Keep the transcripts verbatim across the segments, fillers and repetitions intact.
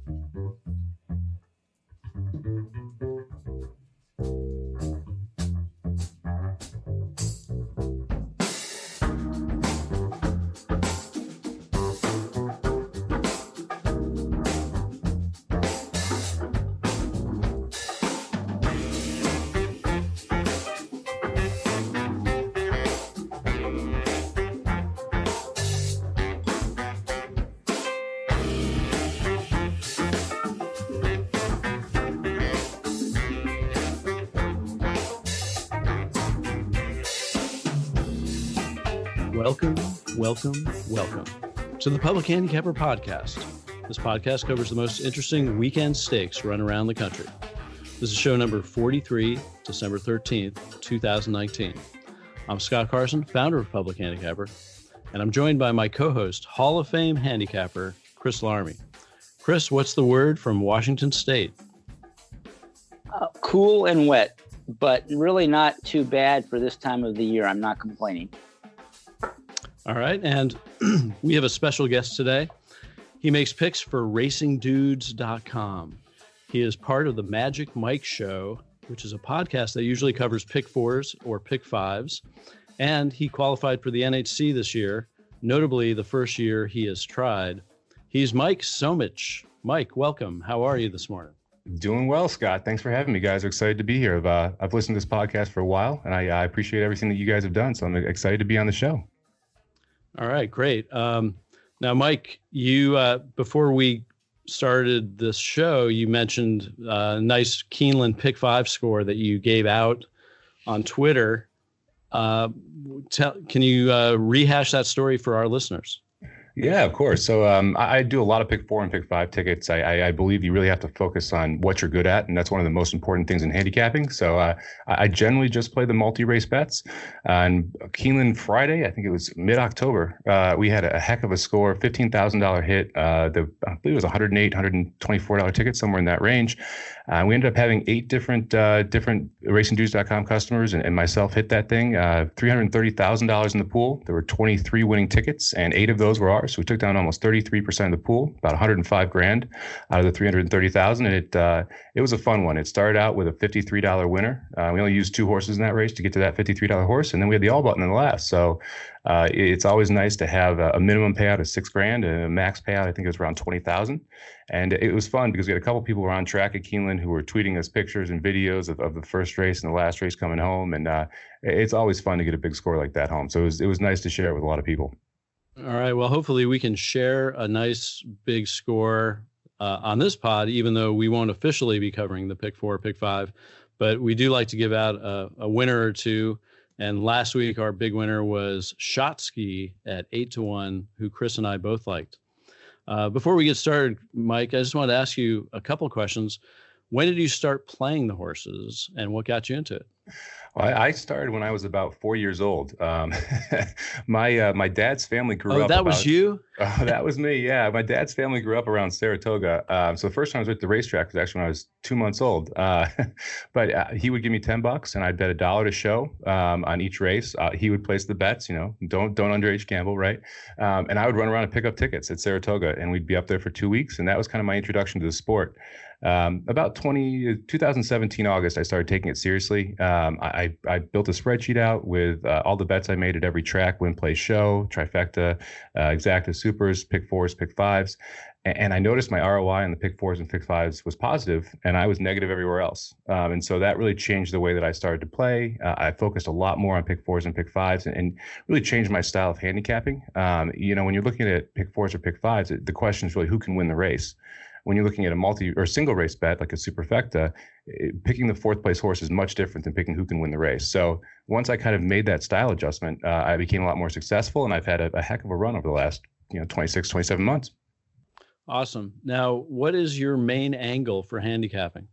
Welcome, welcome, welcome to the Public Handicapper Podcast. This podcast covers the most interesting weekend stakes run around the country. This is show number forty-three, December thirteenth, twenty nineteen. I'm Scott Carson, founder of Public Handicapper, and I'm joined by my co-host, Hall of Fame handicapper, Chris Larmey. Chris, what's the word from Washington State? Uh, cool and wet, but really not too bad for this time of the year. I'm not complaining. All right, and we have a special guest today. He makes picks for racing dudes dot com. He is part of the Magic Mike Show, which is a podcast that usually covers pick fours or pick fives, and he qualified for the N H C this year, notably the first year he has tried. He's Mike Somich. Mike, welcome. How are you this morning? Doing well, Scott. Thanks for having me, guys. I'm excited to be here. I've, uh, I've listened to this podcast for a while, and I, I appreciate everything that you guys have done, so I'm excited to be on the show. All right, great. Um, now, Mike, you uh, before we started this show, you mentioned a nice Keeneland Pick Five score that you gave out on Twitter. Uh, tell, can you uh, rehash that story for our listeners? Yeah, of course. So um, I, I do a lot of pick four and pick five tickets. I, I, I believe you really have to focus on what you're good at, and that's one of the most important things in handicapping. So uh, I generally just play the multi-race bets. Uh, and Keeneland Friday, I think it was mid-October, uh, we had a heck of a score, fifteen thousand dollars hit. Uh, the, I believe it was one hundred eight dollars, one hundred twenty-four dollars ticket, somewhere in that range. Uh, we ended up having eight different uh, different racing dudes dot com customers and, and myself hit that thing. Uh, three hundred thirty thousand dollars in the pool. There were twenty-three winning tickets, and eight of those were ours. So we took down almost thirty-three percent of the pool, about one hundred five grand out of the three hundred thirty thousand. And it uh, it was a fun one. It started out with a fifty-three dollars winner. Uh, we only used two horses in that race to get to that fifty-three dollars horse, and then we had the all button in the last. So uh, it's always nice to have a, a minimum payout of six grand and a max payout. I think it was around twenty thousand. And it was fun because we had a couple people who were on track at Keeneland who were tweeting us pictures and videos of, of the first race and the last race coming home. And uh, it's always fun to get a big score like that home. So it was, it was nice to share it with a lot of people. All right. Well, hopefully we can share a nice big score uh, on this pod, even though we won't officially be covering the pick four, pick five. But we do like to give out a, a winner or two. And last week, our big winner was Shotsky at eight to one, who Chris and I both liked. Uh, before we get started, Mike, I just wanted to ask you a couple of questions. When did you start playing the horses, and what got you into it? Well, I started when I was about four years old. Um, my uh, my dad's family grew oh, up. Oh, that about, was you? Oh, that was me. Yeah, my dad's family grew up around Saratoga. Um, so the first time I was at the racetrack was actually when I was two months old. Uh, but uh, he would give me ten bucks, and I'd bet a dollar to show um, on each race. Uh, he would place the bets. You know, don't don't underage gamble, right? Um, and I would run around and pick up tickets at Saratoga, and we'd be up there for two weeks, and that was kind of my introduction to the sport. Um, about twenty, twenty seventeen August, I started taking it seriously. Um, I, I built a spreadsheet out with uh, all the bets I made at every track: win, play, show, trifecta, uh, exacta, supers, pick fours, pick fives. And, and I noticed my R O I on the pick fours and pick fives was positive, and I was negative everywhere else. Um, and so that really changed the way that I started to play. Uh, I focused a lot more on pick fours and pick fives, and, and really changed my style of handicapping. Um, you know, when you're looking at pick fours or pick fives, the question is really who can win the race. When you're looking at a multi or single race bet like a superfecta, it, picking the fourth place horse is much different than picking who can win the race. So once I kind of made that style adjustment, uh, I became a lot more successful, and I've had a, a heck of a run over the last, you know, twenty-six, twenty-seven months. Awesome. Now, what is your main angle for handicapping?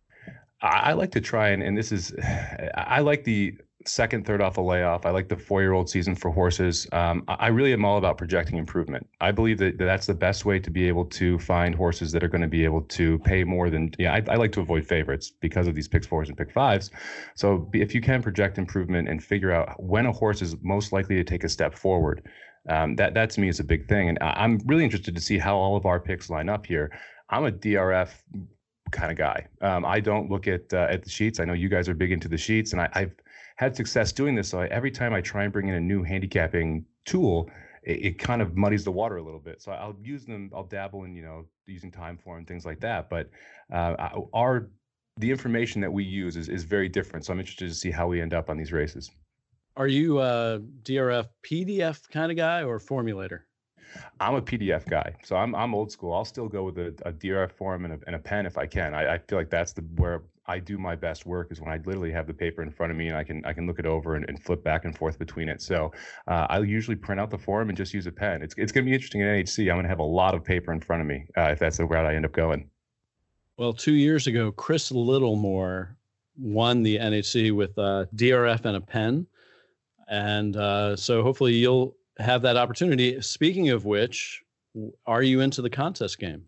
I, I like to try and, and this is, I like the second, third off a layoff. I like the four-year-old season for horses. Um, I really am all about projecting improvement. I believe that that's the best way to be able to find horses that are going to be able to pay more than, yeah, I, I like to avoid favorites because of these pick fours and pick fives. So if you can project improvement and figure out when a horse is most likely to take a step forward, um, that, that to me is a big thing. And I'm really interested to see how all of our picks line up here. I'm a D R F kind of guy. Um, I don't look at uh, at the sheets. I know you guys are big into the sheets, and I, I've had success doing this. So I, every time I try and bring in a new handicapping tool, it, it kind of muddies the water a little bit. So I'll use them. I'll dabble in, you know, using time form, things like that. But uh, I- our the information that we use is is very different. So I'm interested to see how we end up on these races. Are you a D R F P D F kind of guy or formulator? I'm a P D F guy, so I'm I'm old school. I'll still go with a, a D R F form and a, and a pen if I can. I, I feel like that's the where I do my best work, is when I literally have the paper in front of me and I can I can look it over and, and flip back and forth between it. So uh, I usually print out the form and just use a pen. It's it's going to be interesting at N H C. I'm going to have a lot of paper in front of me uh, if that's the route I end up going. Well, two years ago, Chris Littlemore won the N H C with a D R F and a pen. And uh, so hopefully you'll have that opportunity. Speaking of which, are you into the contest game?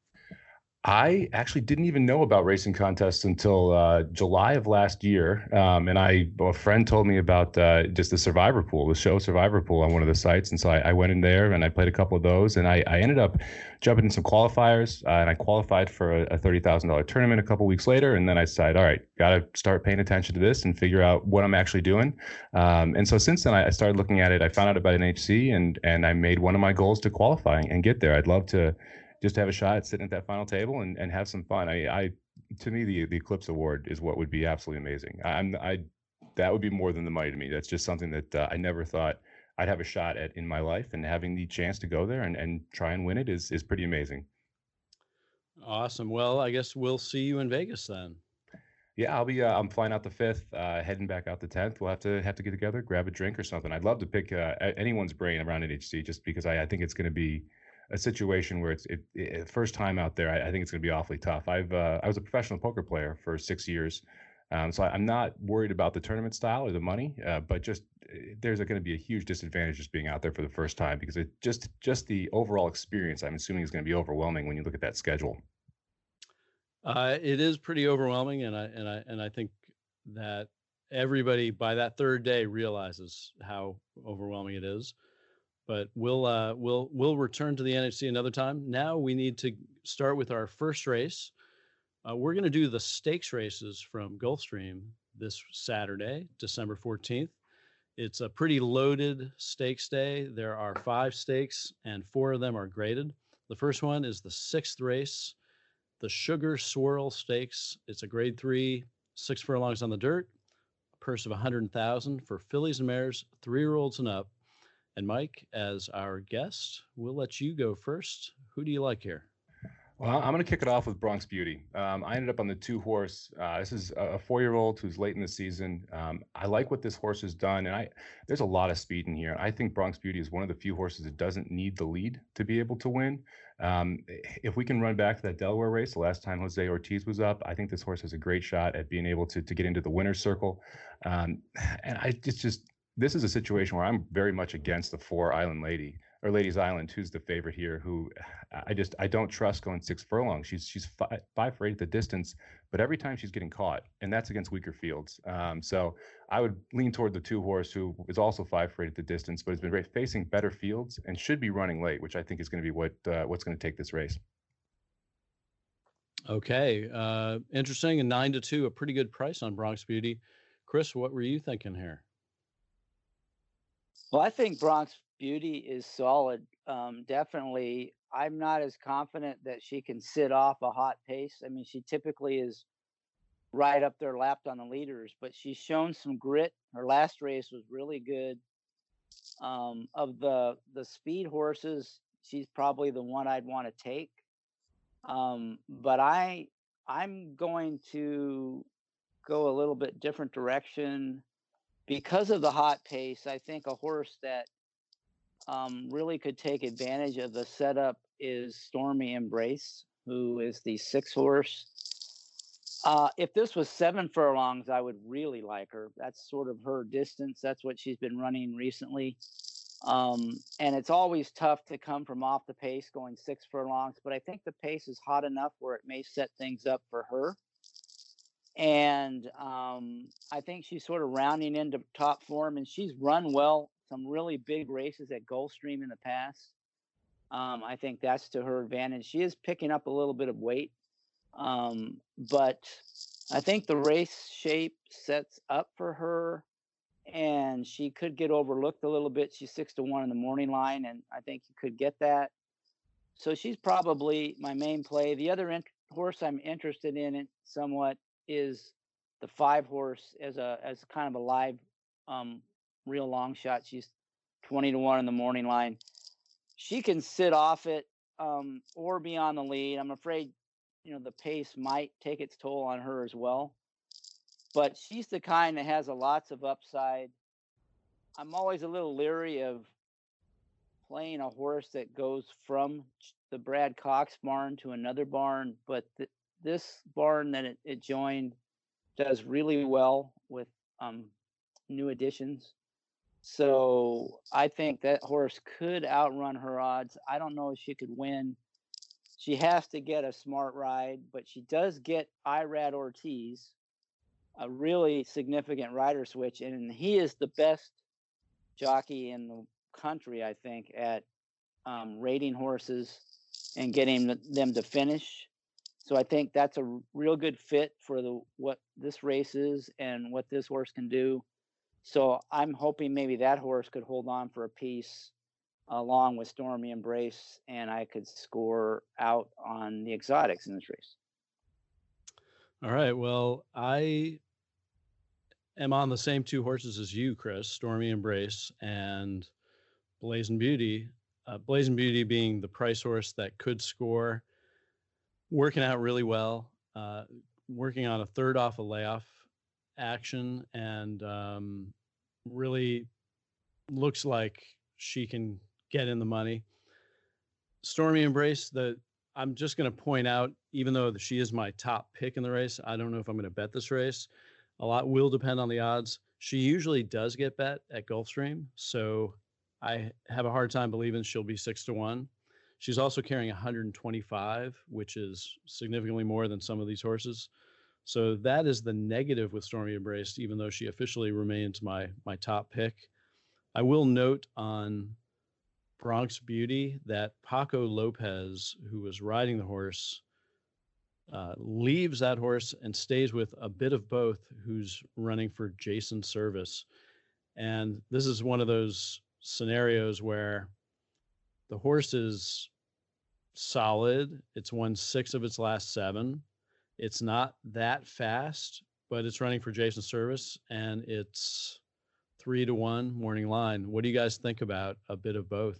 I actually didn't even know about racing contests until uh, July of last year, um, and I a friend told me about uh, just the Survivor Pool, the show Survivor Pool on one of the sites, and so I, I went in there and I played a couple of those, and I, I ended up jumping in some qualifiers, uh, and I qualified for a, a thirty thousand dollar tournament a couple weeks later, and then I decided, all right, got to start paying attention to this and figure out what I'm actually doing, um, and so since then I, I started looking at it. I found out about N H C, and and I made one of my goals to qualify and get there. I'd love to just have a shot at sitting at that final table and, and have some fun. I, I, to me, the the Eclipse Award is what would be absolutely amazing. I'm, I, that would be more than the money to me. That's just something that uh, I never thought I'd have a shot at in my life, and having the chance to go there and, and try and win it is is pretty amazing. Awesome. Well, I guess we'll see you in Vegas then. Yeah, I'll be. Uh, I'm flying out the fifth, uh, heading back out the tenth. We'll have to have to get together, grab a drink or something. I'd love to pick uh, anyone's brain around N H C, just because I, I think it's going to be a situation where it's it, it first time out there. I, I think it's going to be awfully tough. I've uh, I was a professional poker player for six years, um, so I, I'm not worried about the tournament style or the money, uh, but just there's going to be a huge disadvantage just being out there for the first time, because it just just the overall experience, I'm assuming, is going to be overwhelming when you look at that schedule. Uh, it is pretty overwhelming, and I and I and I think that everybody by that third day realizes how overwhelming it is. But we'll uh, we'll we'll return to the N H C another time. Now we need to start with our first race. Uh, we're going to do the stakes races from Gulfstream this Saturday, December fourteenth. It's a pretty loaded stakes day. There are five stakes, and four of them are graded. The first one is the sixth race, the Sugar Swirl Stakes. It's a grade three, six furlongs on the dirt, a purse of one hundred thousand dollars for fillies and mares, three-year-olds and up. And Mike, as our guest, we'll let you go first. Who do you like here? Well, I'm going to kick it off with Bronx Beauty. Um, I ended up on the two horse. Uh, this is a four-year-old who's late in the season. Um, I like what this horse has done, and I there's a lot of speed in here. I think Bronx Beauty is one of the few horses that doesn't need the lead to be able to win. Um, if we can run back to that Delaware race, the last time Jose Ortiz was up, I think this horse has a great shot at being able to to get into the winner's circle. Um, and I just just this is a situation where I'm very much against the four Island Lady or Ladies Island, who's the favorite here, who I just I don't trust going six furlongs. She's she's five, five for eight at the distance, but every time she's getting caught, and that's against weaker fields. Um, so I would lean toward the two horse, who is also five for eight at the distance, but has been facing better fields and should be running late, which I think is going to be what uh, what's going to take this race. Okay, uh, interesting. And nine to two, a pretty good price on Bronx Beauty. Chris, what were you thinking here? Well, I think Bronx Beauty is solid. Um, definitely, I'm not as confident that she can sit off a hot pace. I mean, she typically is right up there lapped on the leaders, but she's shown some grit. Her last race was really good. Um, of the the speed horses, she's probably the one I'd want to take. Um, but I I'm going to go a little bit different direction. Because of the hot pace, I think a horse that um, really could take advantage of the setup is Stormy Embrace, who is the six horse. Uh, if this was seven furlongs, I would really like her. That's sort of her distance. That's what she's been running recently. Um, and it's always tough to come from off the pace going six furlongs, but I think the pace is hot enough where it may set things up for her. And um, I think she's sort of rounding into top form, and she's run well some really big races at Gulfstream in the past. Um, I think that's to her advantage. She is picking up a little bit of weight, um, but I think the race shape sets up for her, and she could get overlooked a little bit. She's six to one in the morning line, and I think you could get that. So she's probably my main play. The other in- horse I'm interested in it somewhat is the five horse as a as kind of a live, um, real long shot. She's twenty to one in the morning line. She can sit off it, um, or be on the lead. I'm afraid, you know, the pace might take its toll on her as well. But she's the kind that has a lots of upside. I'm always a little leery of playing a horse that goes from the Brad Cox barn to another barn, but th- this barn that it, it joined does really well with um, new additions. So I think that horse could outrun her odds. I don't know if she could win. She has to get a smart ride, but she does get Irad Ortiz, a really significant rider switch, and he is the best jockey in the country, I think, at um, rating horses and getting them to finish. So I think that's a real good fit for the what this race is and what this horse can do. So I'm hoping maybe that horse could hold on for a piece along with Stormy Embrace, and I could score out on the exotics in this race. All right. Well, I am on the same two horses as you, Chris, Stormy Embrace and Blazing Beauty. Uh, Blazing Beauty being the price horse that could score, working out really well, uh, working on a third off a layoff action, and um, really looks like she can get in the money. Stormy Embrace, the I'm just going to point out, even though she is my top pick in the race, I don't know if I'm going to bet this race. A lot will depend on the odds. She usually does get bet at Gulfstream, so I have a hard time believing she'll be six to one. She's also carrying one hundred twenty-five, which is significantly more than some of these horses. So that is the negative with Stormy Embrace, even though she officially remains my my top pick. I will note on Bronx Beauty that Paco Lopez, who was riding the horse, uh, leaves that horse and stays with a bit of both, who's running for Jason Service. And this is one of those scenarios where the horse is solid. It's won six of its last seven. It's not that fast, but it's running for Jason Service, and it's three to one morning line. What do you guys think about a bit of both?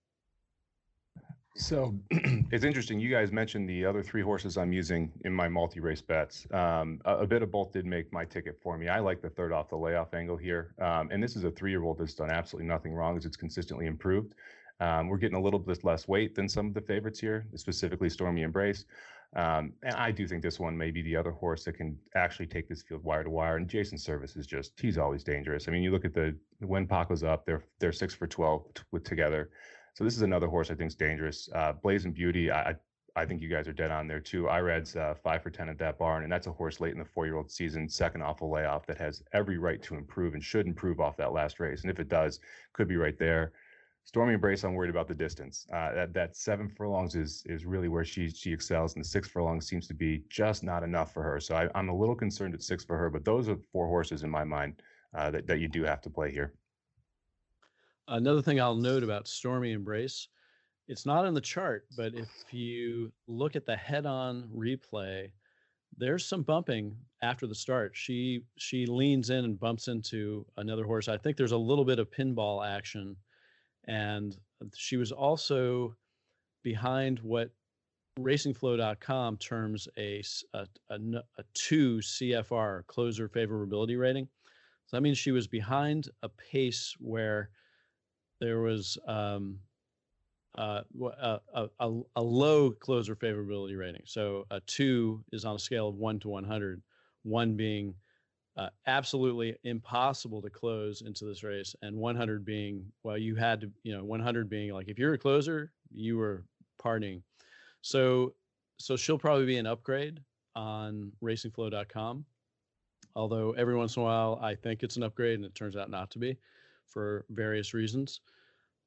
So it's interesting. You guys mentioned the other three horses I'm using in my multi-race bets. Um, a, a bit of both did make my ticket for me. I like the third off the layoff angle here. Um, and this is a three-year-old that's done absolutely nothing wrong as it's consistently improved. Um, we're getting a little bit less weight than some of the favorites here, specifically Stormy Embrace. Um, and I do think this one may be the other horse that can actually take this field wire to wire. And Jason Service is just, he's always dangerous. I mean, you look at the, when Paco's up, they're, they're six for twelve t- with together. So this is another horse I think is dangerous. Uh, Blazing Beauty, I I think you guys are dead on there too. Irad's uh, five for ten at that barn, and that's a horse late in the four-year-old season, second off a layoff, that has every right to improve and should improve off that last race. And if it does, could be right there. Stormy Embrace, I'm worried about the distance. Uh, that that seven furlongs is is really where she she excels, and the six furlongs seems to be just not enough for her. So I, I'm a little concerned at six for her, but those are four horses in my mind uh, that that you do have to play here. Another thing I'll note about Stormy Embrace, it's not in the chart, but if you look at the head-on replay, there's some bumping after the start. She she leans in and bumps into another horse. I think there's a little bit of pinball action, and she was also behind what racing flow dot com terms a, a, a, a two C F R, closer favorability rating. So that means she was behind a pace where there was um, uh, a, a, a low closer favorability rating. So a two is on a scale of one to one hundred, one being uh, absolutely impossible to close into this race, and one hundred being, well, you had to, you know, one hundred being like, if you're a closer, you were partying. So, so she'll probably be an upgrade on racing flow dot com. Although every once in a while, I think it's an upgrade and it turns out not to be, for various reasons.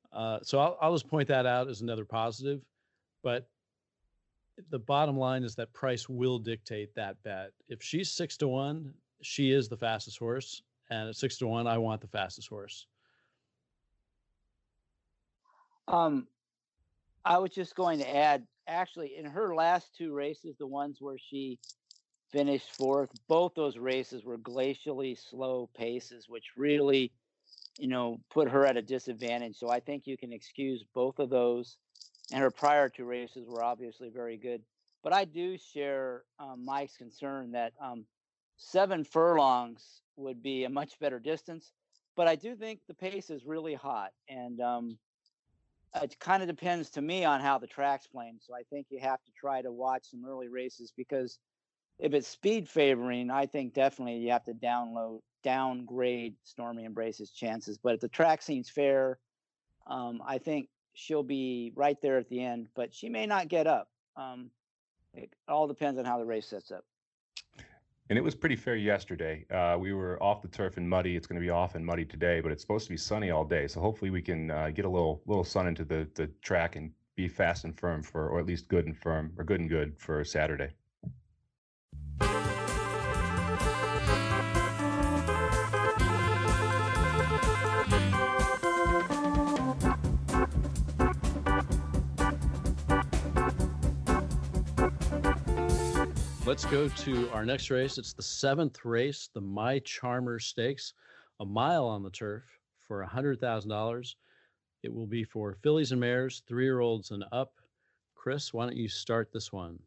Uh, so I'll, I'll just point that out as another positive. But the bottom line is that price will dictate that bet. If she's six to one, she is the fastest horse. And at six to one, I want the fastest horse. Um, I was just going to add, actually, in her last two races, the ones where she finished fourth, both those races were glacially slow paces, which really, you know, put her at a disadvantage. So I think you can excuse both of those. And her prior two races were obviously very good. But I do share um, Mike's concern that um, seven furlongs would be a much better distance. But I do think the pace is really hot. And um, it kind of depends to me on how the track's playing. So I think you have to try to watch some early races, because if it's speed favoring, I think definitely you have to download, downgrade Stormy Embrace's chances. But if the track seems fair, um, I think she'll be right there at the end, but she may not get up. Um, it all depends on how the race sets up. And it was pretty fair yesterday. Uh, we were off the turf and muddy. It's going to be off and muddy today, but it's supposed to be sunny all day. So hopefully we can uh, get a little little sun into the the track and be fast and firm for, or at least good and firm, or good and good for Saturday. Let's go to our next race. It's the seventh race, the My Charmer Stakes, a mile on the turf for one hundred thousand dollars. It will be for fillies and mares, three-year-olds and up. Chris, why don't you start this one?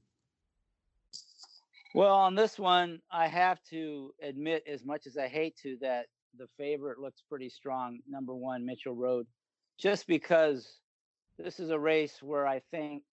Well, on this one, I have to admit, as much as I hate to, that the favorite looks pretty strong, number one, Mitchell Road, just because this is a race where I think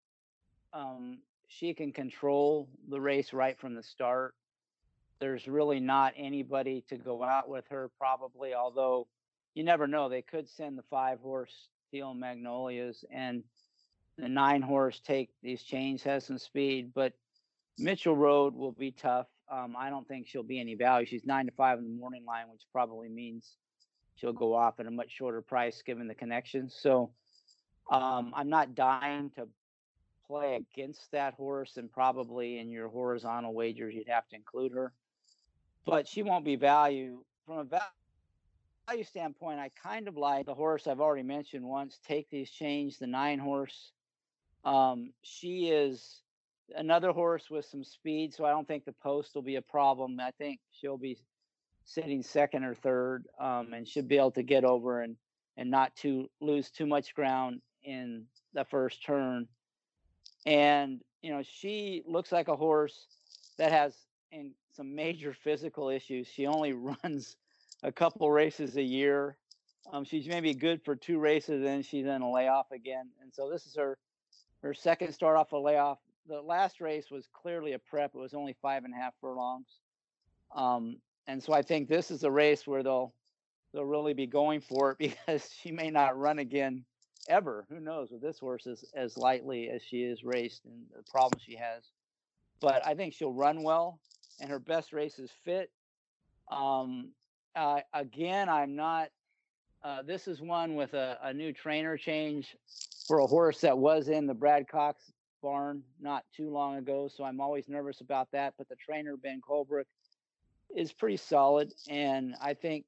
um, she can control the race right from the start. There's really not anybody to go out with her, probably, although you never know. They could send the five horse Steel Magnolias, and the nine horse Take These Chains has some speed, but Mitchell Road will be tough. Um, I don't think she'll be any value. She's nine to five in the morning line, which probably means she'll go off at a much shorter price given the connections. So um, I'm not dying to play against that horse, and probably in your horizontal wagers you'd have to include her, but she won't be value. From a value standpoint, I kind of like the horse I've already mentioned once, Take These Chains, the nine horse. Um, she is another horse with some speed, so I don't think the post will be a problem. I think she'll be sitting second or third, um, and should be able to get over and and not to lose too much ground in the first turn. And, you know, she looks like a horse that has in some major physical issues. She only runs a couple races a year. Um, she's maybe good for two races, then she's in a layoff again. And so this is her, her second start off a layoff. The last race was clearly a prep. It was only five and a half furlongs. Um, and so I think this is a race where they'll, they'll really be going for it, because she may not run again ever. Who knows with this horse as, as lightly as she is raced and the problems she has. But I think she'll run well, and her best race is Fit. Um, uh, again, I'm not, uh, this is one with a, a new trainer change for a horse that was in the Brad Cox barn not too long ago. So I'm always nervous about that. But the trainer, Ben Colbrook, is pretty solid. And I think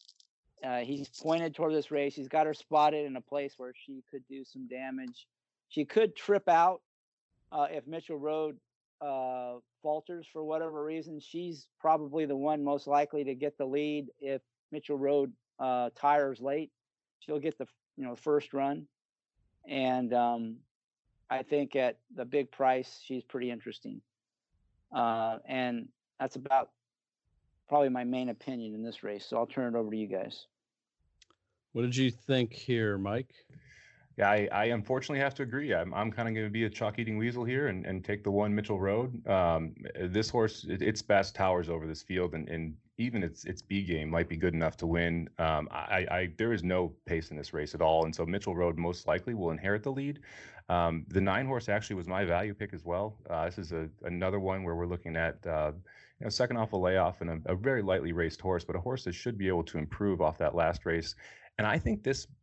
Uh, he's pointed toward this race. He's got her spotted in a place where she could do some damage. She could trip out uh, if Mitchell Road uh, falters for whatever reason. She's probably the one most likely to get the lead. If Mitchell Road uh, tires late, she'll get the you know first run. And um, I think at the big price, she's pretty interesting. Uh, and that's about probably my main opinion in this race. So I'll turn it over to you guys. What did you think here, Mike? Yeah, I, I unfortunately have to agree. I'm I'm kind of going to be a chalk eating weasel here and, and take the one Mitchell Road. Um, this horse, it, its best towers over this field, and, and even its its B game might be good enough to win. Um, I, I there is no pace in this race at all, and so Mitchell Road most likely will inherit the lead. Um, the nine horse actually was my value pick as well. Uh, this is a another one where we're looking at uh, you know second off a layoff and a, a very lightly raced horse, but a horse that should be able to improve off that last race. And I think this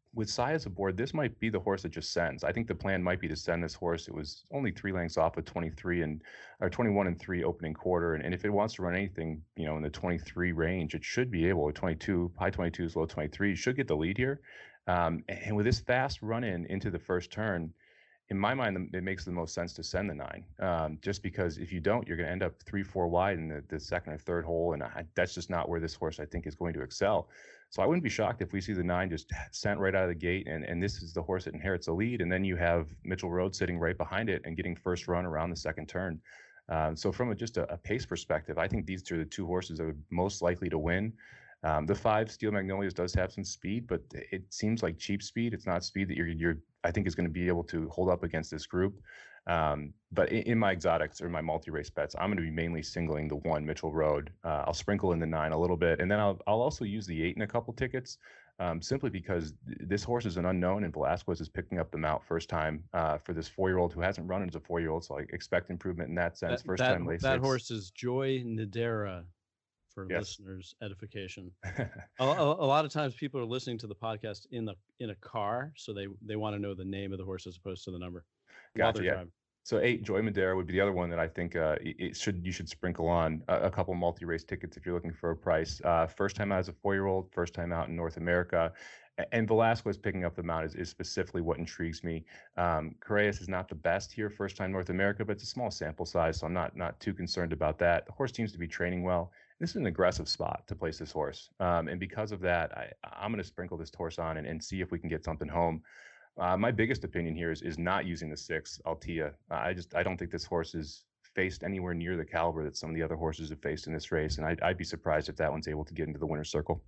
with Sias aboard, this might be the horse that just sends. I think the plan might be to send this horse. It was only three lengths off of twenty-three and or twenty-one and three opening quarter. And, and if it wants to run anything, you know, in the twenty-three range, it should be able, twenty-two, high twenty-twos, low twenty-three, should get the lead here. Um, and with this fast run in into the first turn, in my mind, it makes the most sense to send the nine, um, just because if you don't, you're going to end up three, four wide in the, the second or third hole. And I, that's just not where this horse, I think, is going to excel. So I wouldn't be shocked if we see the nine just sent right out of the gate. And, and this is the horse that inherits the lead. And then you have Mitchell Road sitting right behind it and getting first run around the second turn. Um, so from a, just a, a pace perspective, I think these are the two horses that are most likely to win. Um, the five Steel Magnolias does have some speed, but it seems like cheap speed. It's not speed that you're, you're I think is going to be able to hold up against this group. Um, but in, in my exotics or my multi-race bets, I'm going to be mainly singling the one Mitchell Road. Uh, I'll sprinkle in the nine a little bit, and then I'll I'll also use the eight in a couple tickets, um, simply because this horse is an unknown, and Velasquez is picking up the mount first time uh, for this four-year-old who hasn't run as a four-year-old. So I expect improvement in that sense. That, first that, time late that six. horse is Joy Nadera. For Yes. listeners' edification, a, a, a lot of times people are listening to the podcast in the in a car, so they they want to know the name of the horse as opposed to the number. Gotcha. Yeah. So eight Joy Madera would be the other one that I think uh, it should you should sprinkle on a, a couple multi-race tickets if you're looking for a price. Uh, first time out as a four-year-old, first time out in North America. And Velasquez picking up the mount is, is specifically what intrigues me. Um, Correas is not the best here, first time North America, but it's a small sample size, so I'm not not too concerned about that. The horse seems to be training well. This is an aggressive spot to place this horse. Um, and because of that, I, I'm going to sprinkle this horse on and, and see if we can get something home. Uh, my biggest opinion here is, is not using the six, Altia. Uh, I just I don't think this horse is faced anywhere near the caliber that some of the other horses have faced in this race. And I'd, I'd be surprised if that one's able to get into the winner's circle.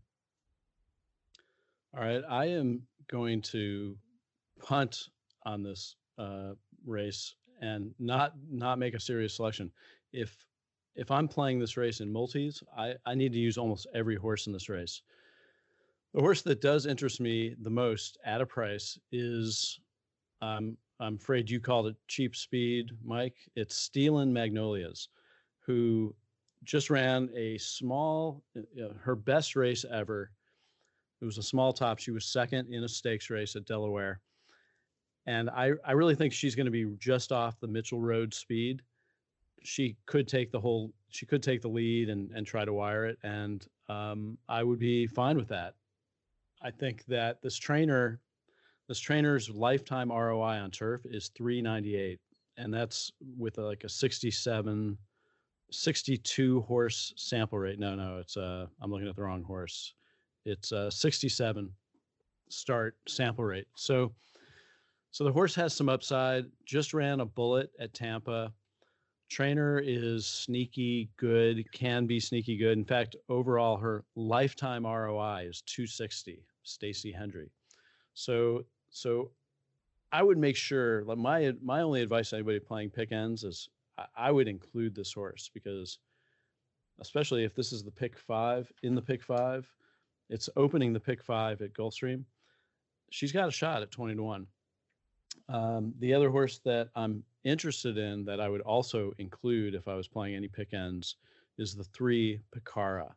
All right. I am going to punt on this uh, race and not not make a serious selection. If If I'm playing this race in multis, I, I need to use almost every horse in this race. The horse that does interest me the most at a price is, um, I'm afraid you called it cheap speed, Mike. It's Steelin' Magnolias, who just ran a small, uh, her best race ever. It was a small top. She was second in a stakes race at Delaware. And I, I really think she's going to be just off the Mitchell Road speed. She could take the whole, she could take the lead and, and try to wire it. And um, I would be fine with that. I think that this trainer, this trainer's lifetime R O I on turf is three ninety-eight. And that's with a, like a sixty-seven, sixty-two horse sample rate. No, no, it's uh, I'm looking at the wrong horse. It's a sixty-seven start sample rate. So, so the horse has some upside, just ran a bullet at Tampa. Trainer is sneaky good, can be sneaky good. In fact, overall, her lifetime R O I is two sixty, Stacy Hendry. So, so I would make sure, like my, my only advice to anybody playing pick ends is I, I would include this horse, because especially if this is the pick five in the pick five, it's opening the pick five at Gulfstream. She's got a shot at twenty to one. Um, the other horse that I'm interested in that I would also include if I was playing any pick ends is the three Picara.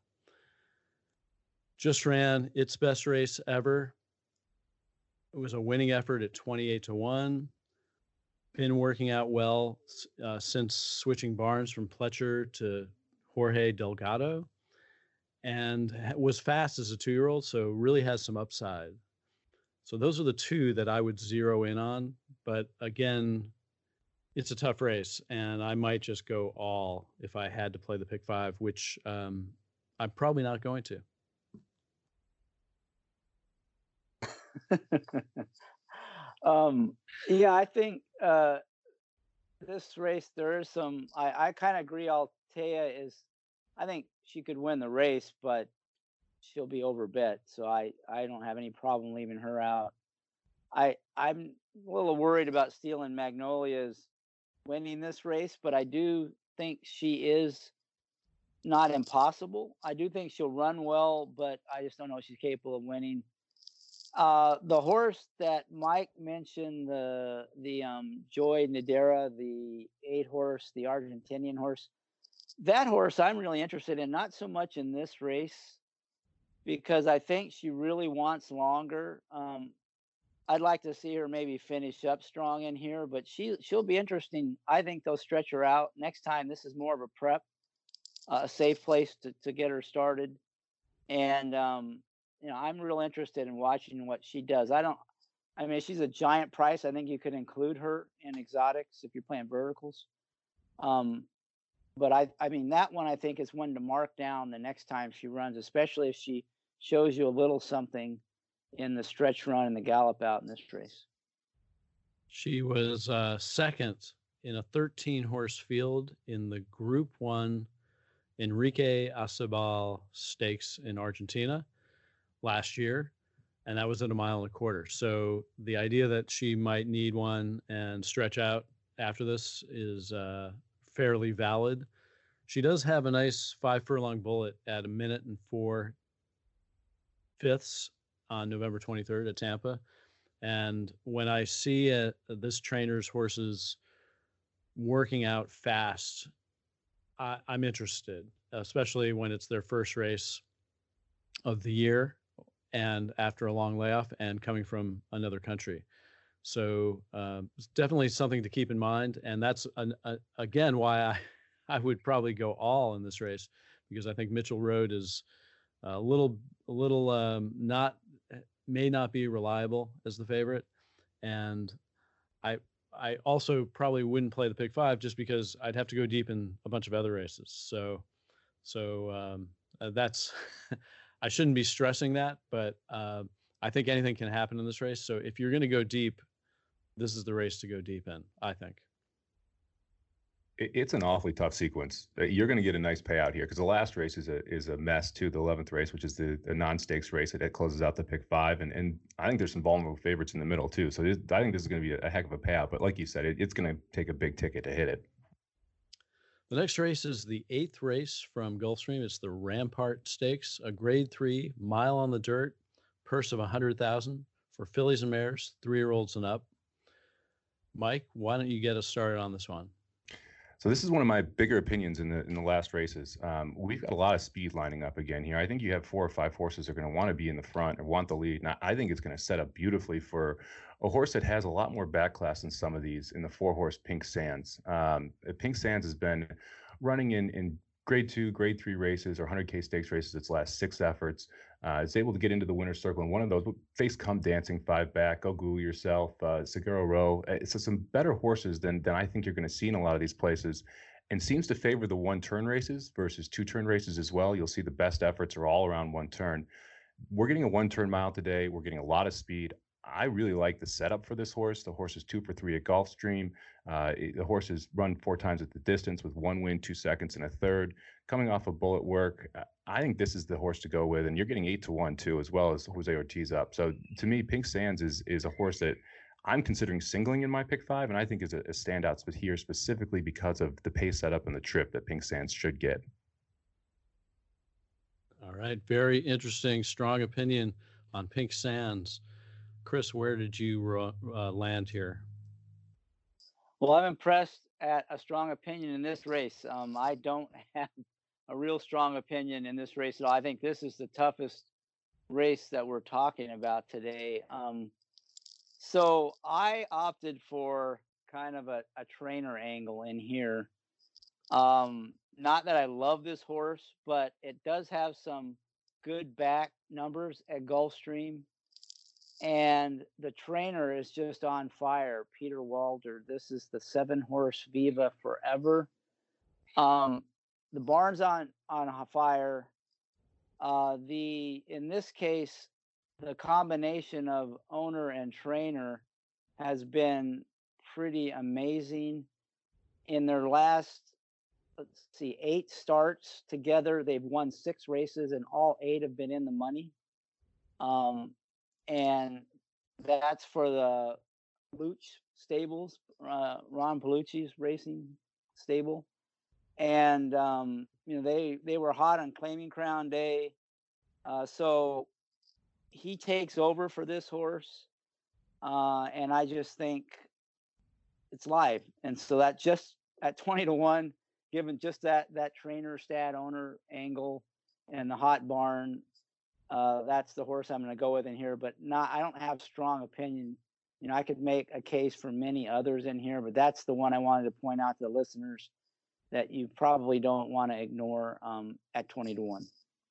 Just ran its best race ever. It was a winning effort at twenty-eight to one. Been working out well uh, since switching barns from Pletcher to Jorge Delgado, and was fast as a two-year-old, so really has some upside. So those are the two that I would zero in on. But again, it's a tough race, and I might just go all if I had to play the pick five, which um, I'm probably not going to. um, yeah, I think uh, this race, there is some, I, I kind of agree. Altea is, I think she could win the race, but she'll be overbet. So I, I don't have any problem leaving her out. I, I'm a little worried about Steelin' Magnolias winning this race, but I do think she is not impossible. I do think she'll run well, but I just don't know if she's capable of winning. Uh, the horse that Mike mentioned, the the um, Joy Nadera, the eight horse, the Argentinian horse, that horse I'm really interested in, not so much in this race, because I think she really wants longer. Um, I'd like to see her maybe finish up strong in here, but she she'll be interesting. I think they'll stretch her out next time. This is more of a prep, uh, a safe place to to get her started. And um, you know, I'm real interested in watching what she does. I don't. I mean, she's a giant price. I think you could include her in exotics if you're playing verticals. Um, but I, I mean, that one I think is one to mark down the next time she runs, especially if she shows you a little something in the stretch run and the gallop out in this race. She was uh, second in a thirteen horse field in the Group One Enrique Acebal Stakes in Argentina last year, and that was at a mile and a quarter. So the idea that she might need one and stretch out after this is uh, fairly valid. She does have a nice five furlong bullet at a minute and four fifths on November twenty-third at Tampa. And when I see uh, this trainer's horses working out fast, I, I'm interested, especially when it's their first race of the year and after a long layoff and coming from another country. So um, it's definitely something to keep in mind. And that's, an, a, again, why I, I would probably go all in this race, because I think Mitchell Road is a little, a little um, not, may not be reliable as the favorite. And I, I also probably wouldn't play the pick five just because I'd have to go deep in a bunch of other races. So, so um, uh, that's, I shouldn't be stressing that, but uh, I think anything can happen in this race. So if you're going to go deep, this is the race to go deep in, I think. It's an awfully tough sequence. You're going to get a nice payout here because the last race is a is a mess too. The eleventh race, which is the, the non-stakes race that closes out the pick five, and and I think there's some vulnerable favorites in the middle too. So this, I think this is going to be a, a heck of a payout. But like you said, it, it's going to take a big ticket to hit it. The next race is the eighth race from Gulfstream. It's the Rampart Stakes, a Grade Three mile on the dirt, purse of a hundred thousand for fillies and mares, three-year-olds and up. Mike, why don't you get us started on this one? So this is one of my bigger opinions in the in the last races. Um, we've got a lot of speed lining up again here. I think you have four or five horses that are going to want to be in the front or want the lead. And I think it's going to set up beautifully for a horse that has a lot more back class than some of these in the four horse Pink Sands. Um, Pink Sands has been running in in grade two, grade three races or one hundred K stakes races its last six efforts. Uh, is able to get into the winner's circle in one of those. Face Come Dancing, five back, Go Google Yourself, uh, Seguro Row. It's some better horses than than I think you're going to see in a lot of these places, and seems to favor the one turn races versus two turn races as well. You'll see the best efforts are all around one turn. We're getting a one turn mile today. We're getting a lot of speed. I really like the setup for this horse. The horse is two for three at Gulfstream. Uh, the horse has run four times at the distance with one win, two seconds, and a third. Coming off of bullet work, I think this is the horse to go with, and you're getting eight to one too, as well as Jose Ortiz up. So to me, Pink Sands is is a horse that I'm considering singling in my pick five, and I think is a, a standout here specifically because of the pace setup and the trip that Pink Sands should get. All right, very interesting, strong opinion on Pink Sands. Chris, where did you uh, land here? Well, I'm impressed at a strong opinion in this race. Um, I don't have a real strong opinion in this race at all. I think this is the toughest race that we're talking about today. Um, so I opted for kind of a, a trainer angle in here. Um, not that I love this horse, but it does have some good back numbers at Gulfstream. And the trainer is just on fire, Peter Walder. This is the seven horse Viva Forever. Um, the barn's on on fire. Uh, the in this case, the combination of owner and trainer has been pretty amazing. In their last, let's see, eight starts together, they've won six races, and all eight have been in the money. Um, and that's for the Paluch stables, uh, Ron Palucci's racing stable. And, um, you know, they, they were hot on Claiming Crown Day. Uh, so he takes over for this horse. Uh, and I just think it's live. And so that just at twenty to one, given just that, that trainer, stat owner angle and the hot barn, Uh, that's the horse I'm going to go with in here, but not. I don't have strong opinion. You know, I could make a case for many others in here, but that's the one I wanted to point out to the listeners that you probably don't want to ignore um, at twenty to one.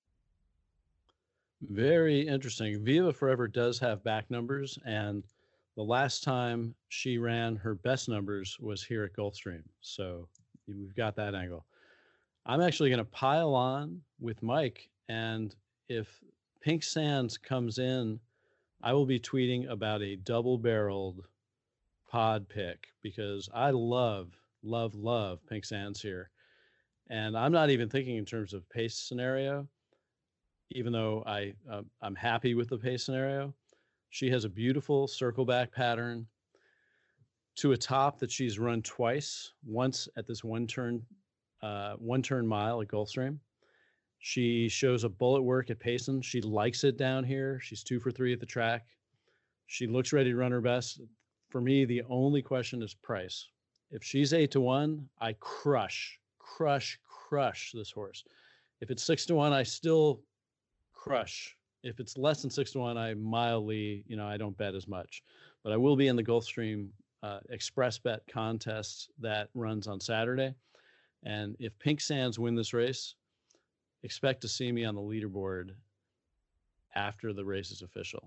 Very interesting. Viva Forever does have back numbers, and the last time she ran her best numbers was here at Gulfstream. So we've got that angle. I'm actually going to pile on with Mike, and if Pink Sands comes in, I will be tweeting about a double-barreled pod pick because I love, love, love Pink Sands here. And I'm not even thinking in terms of pace scenario, even though I, uh, I'm happy with the pace scenario. She has a beautiful circle back pattern to a top that she's run twice, once at this one turn, uh, one turn mile at Gulfstream. She shows a bullet work at Payson. She likes it down here. She's two for three at the track. She looks ready to run her best. For me, the only question is price. If she's eight to one, I crush, crush, crush this horse. If it's six to one, I still crush. If it's less than six to one, I mildly, you know, I don't bet as much. But I will be in the Gulfstream uh, Express Bet contest that runs on Saturday. And if Pink Sands win this race, expect to see me on the leaderboard after the race is official.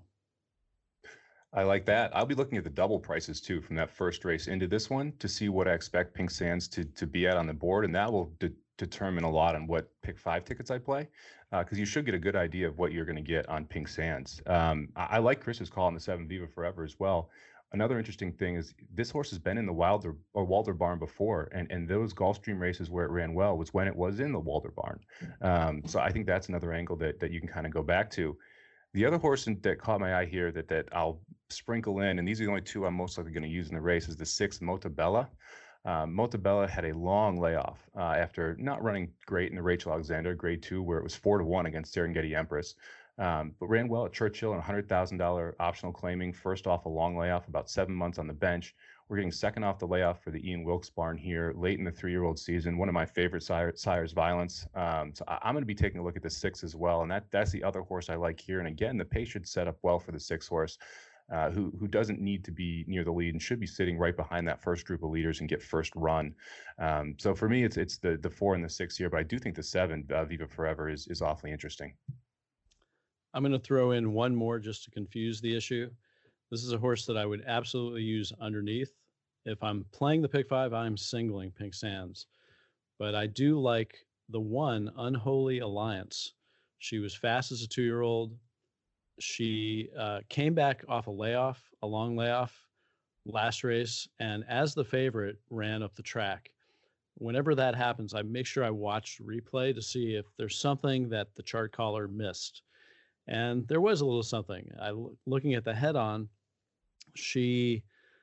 I like that. I'll be looking at the double prices too from that first race into this one to see what I expect Pink Sands to to be at on the board, and that will de- determine a lot on what pick five tickets I play, because uh, you should get a good idea of what you're going to get on Pink Sands. Um, I, I like Chris's call on the seven Viva Forever as well. Another interesting thing is this horse has been in the Wilder or Walder barn before, and, and those Gulfstream races where it ran well was when it was in the Walder barn. Um, so I think that's another angle that that you can kind of go back to. The other horse in, that caught my eye here that that I'll sprinkle in, and these are the only two I'm most likely going to use in the race, is the sixth Motabella. Um, Motabella had a long layoff uh, after not running great in the Rachel Alexander grade two, where it was four to one against Serengeti Empress, um, but ran well at Churchill and one hundred thousand dollars optional claiming, first off a long layoff, about seven months on the bench. We're getting second off the layoff for the Ian Wilkes barn here late in the three-year-old season. One of my favorite sire, sires, Violence. Um, so I, I'm going to be taking a look at the six as well, and that that's the other horse I like here. And again, the pace should set up well for the six horse. Uh, who who doesn't need to be near the lead and should be sitting right behind that first group of leaders and get first run. Um, so for me, it's it's the the four and the six here, but I do think the seven, uh, Viva Forever, is is awfully interesting. I'm going to throw in one more just to confuse the issue. This is a horse that I would absolutely use underneath. If I'm playing the pick five, I'm singling Pink Sands, but I do like the one, Unholy Alliance. She was fast as a two-year-old. She uh, came back off a layoff, a long layoff last race, and as the favorite ran up the track. Whenever that happens, I make sure I watch replay to see if there's something that the chart caller missed. And there was a little something. I looking at the head-on, she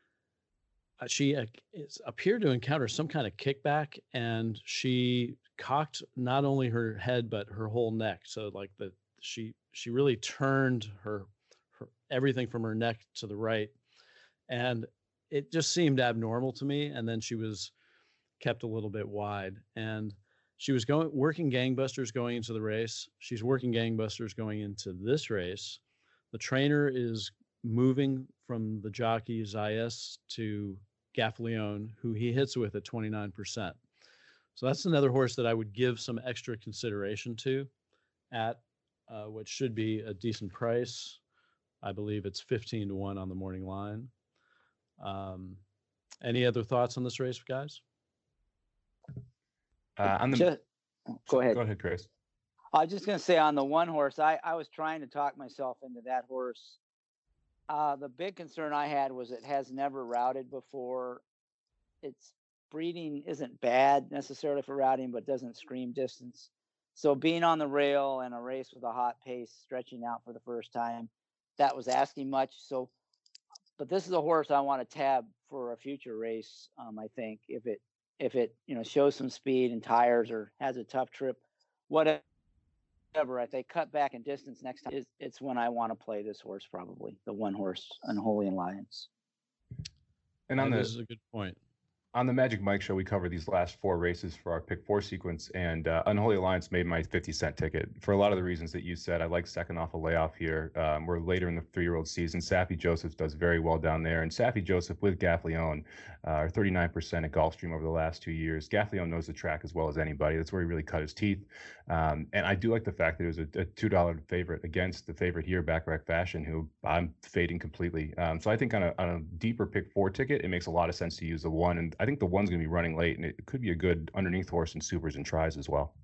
she uh, appeared to encounter some kind of kickback, and she cocked not only her head but her whole neck. So like the she she really turned her, her everything from her neck to the right, and it just seemed abnormal to me. And then she was kept a little bit wide, and she was going working gangbusters going into the race. She's working gangbusters going into this race. The trainer is moving from the jockey Zayas to Gaffleone, who he hits with at twenty-nine percent. So that's another horse that I would give some extra consideration to at uh, what should be a decent price. I believe it's fifteen to one on the morning line. Um, any other thoughts on this race, guys? Uh, on the, just, go ahead. Go ahead, Chris. I was just going to say on the one horse, I, I was trying to talk myself into that horse. Uh, the big concern I had was it has never routed before. Its breeding isn't bad necessarily for routing, but doesn't scream distance. So being on the rail and a race with a hot pace, stretching out for the first time, that was asking much. So, but this is a horse I want to tab for a future race. Um, I think if it if it you know shows some speed and tires or has a tough trip, whatever. If they cut back in distance next time, it's, it's when I want to play this horse, probably the one horse, Unholy Alliance. And on the, this is a good point. On the Magic Mike show, we covered these last four races for our pick four sequence, and uh, Unholy Alliance made my fifty cent ticket for a lot of the reasons that you said. I like second off a layoff here. Um, we're later in the three-year-old season. Saffie Joseph does very well down there, and Saffie Joseph with Gaffleone uh, are thirty-nine percent at Gulfstream over the last two years. Gaffleone knows the track as well as anybody. That's where he really cut his teeth. Um, and I do like the fact that it was a, a two dollar favorite against the favorite here, Backrack Fashion, who I'm fading completely. Um, so I think on a, on a deeper pick four ticket, it makes a lot of sense to use the one. And I think the one's going to be running late, and it could be a good underneath horse in supers and tries as well.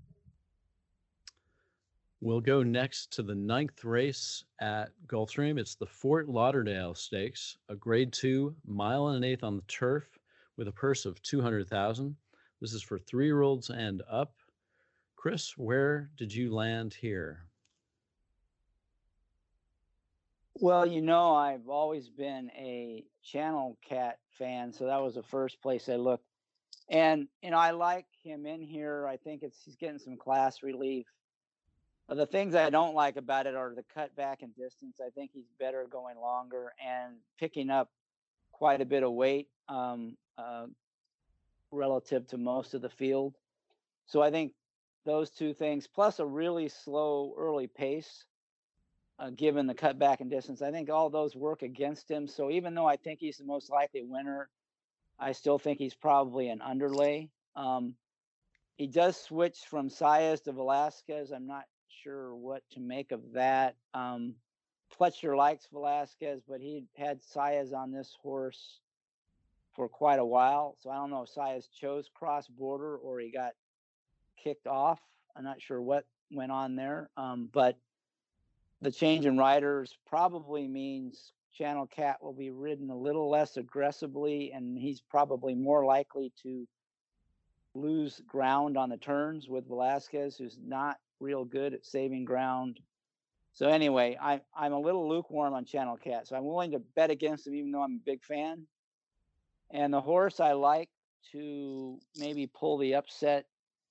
We'll go next to the ninth race at Gulfstream. It's the Fort Lauderdale Stakes, a grade two mile and an eighth on the turf with a purse of two hundred thousand. This is for three-year-olds and up. Chris, where did you land here? Well, you know, I've always been a Channel Cat fan, so that was the first place I looked. And, you know, I like him in here. I think it's he's getting some class relief. Uh, The things I don't like about it are the cut back and distance. I think he's better going longer and picking up quite a bit of weight um, uh, relative to most of the field. So I think those two things, plus a really slow early pace, uh, given the cut back and distance, I think all those work against him. So even though I think he's the most likely winner, I still think he's probably an underlay. Um, he does switch from Saez to Velasquez. I'm not sure what to make of that. Um, Fletcher likes Velasquez, but he had Saez on this horse for quite a while. So I don't know if Saez chose cross border or he got kicked off. I'm not sure what went on there. Um, but the change in riders probably means Channel Cat will be ridden a little less aggressively, and he's probably more likely to lose ground on the turns with Velasquez, who's not real good at saving ground. So anyway, I, I'm a little lukewarm on Channel Cat, so I'm willing to bet against him, even though I'm a big fan. And the horse I like to maybe pull the upset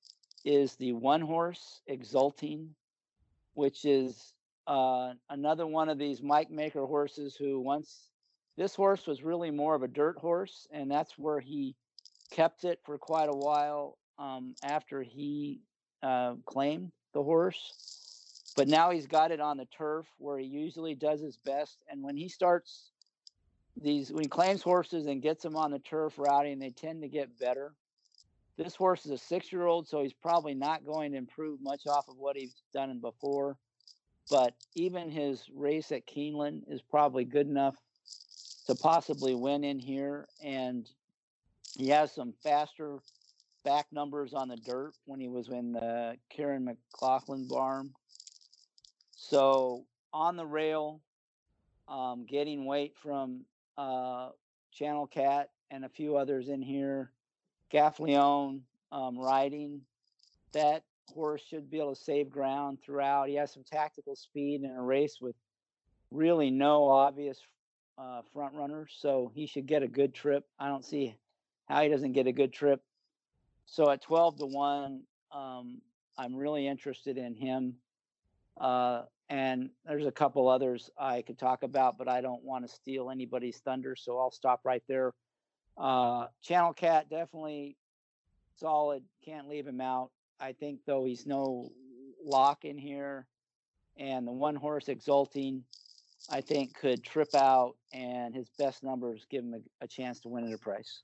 is the one horse Exulting, which is uh, another one of these Mike Maker horses who once, this horse was really more of a dirt horse, and that's where he kept it for quite a while um, after he uh, claimed the horse. But now he's got it on the turf where he usually does his best. And when he starts these, when he claims horses and gets them on the turf routing, they tend to get better. This horse is a six-year-old, so he's probably not going to improve much off of what he's done before. But even his race at Keeneland is probably good enough to possibly win in here. And he has some faster back numbers on the dirt when he was in the Kieran McLaughlin barn. So on the rail, um, getting weight from uh, Channel Cat and a few others in here. Gaffleone um, riding. That horse should be able to save ground throughout. He has some tactical speed in a race with really no obvious uh, front runners, so he should get a good trip. I don't see how he doesn't get a good trip. So at twelve to one, um, I'm really interested in him. Uh, and there's a couple others I could talk about, but I don't want to steal anybody's thunder, so I'll stop right there. Uh, Channel Cat, definitely solid. Can't leave him out. I think, though, he's no lock in here. And the one horse Exulting, I think, could trip out, and his best numbers give him a, a chance to win at a price.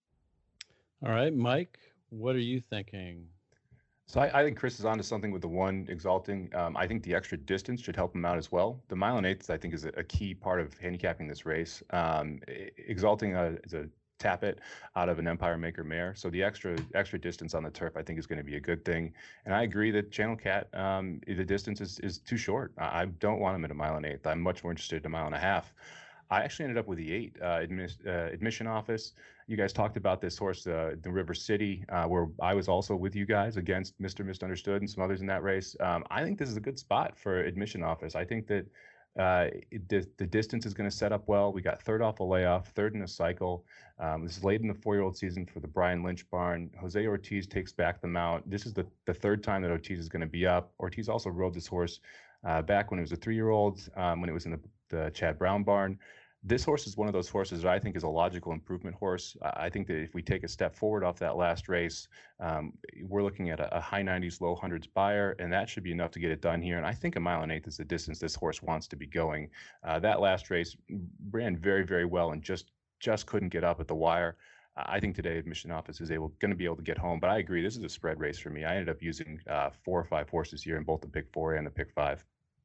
All right, Mike, what are you thinking? So I, I think Chris is onto something with the one Exulting. Um, I think the extra distance should help him out as well. The mile and eighth, I think, is a, a key part of handicapping this race. Um, Exulting uh, is a tap it out of an Empire Maker mare. So the extra extra distance on the turf, I think, is going to be a good thing. And I agree that Channel Cat, um, the distance is, is too short. I don't want him at a mile and eighth. I'm much more interested in a mile and a half. I actually ended up with the eight uh, admis, uh, admission office. You guys talked about this horse, uh, the River City, uh, where I was also with you guys against Mister Misunderstood and some others in that race. Um, I think this is a good spot for admission office. I think that uh, it, the, the distance is going to set up well. We got third off a layoff, third in a cycle. Um, this is late in the four-year-old season for the Brian Lynch barn. Jose Ortiz takes back the mount. This is the, the third time that Ortiz is going to be up. Ortiz also rode this horse uh, back when it was a three-year-old, um, when it was in the, the Chad Brown barn. This horse is one of those horses that I think is a logical improvement horse. I think that if we take a step forward off that last race, um, we're looking at a, a high nineties, low hundreds buyer, and that should be enough to get it done here. And I think a mile and eighth is the distance this horse wants to be going. Uh, that last race ran very, very well and just just couldn't get up at the wire. I think today Admission Office is able going to be able to get home, but I agree this is a spread race for me. I ended up using uh, four or five horses here in both the pick four and the pick five.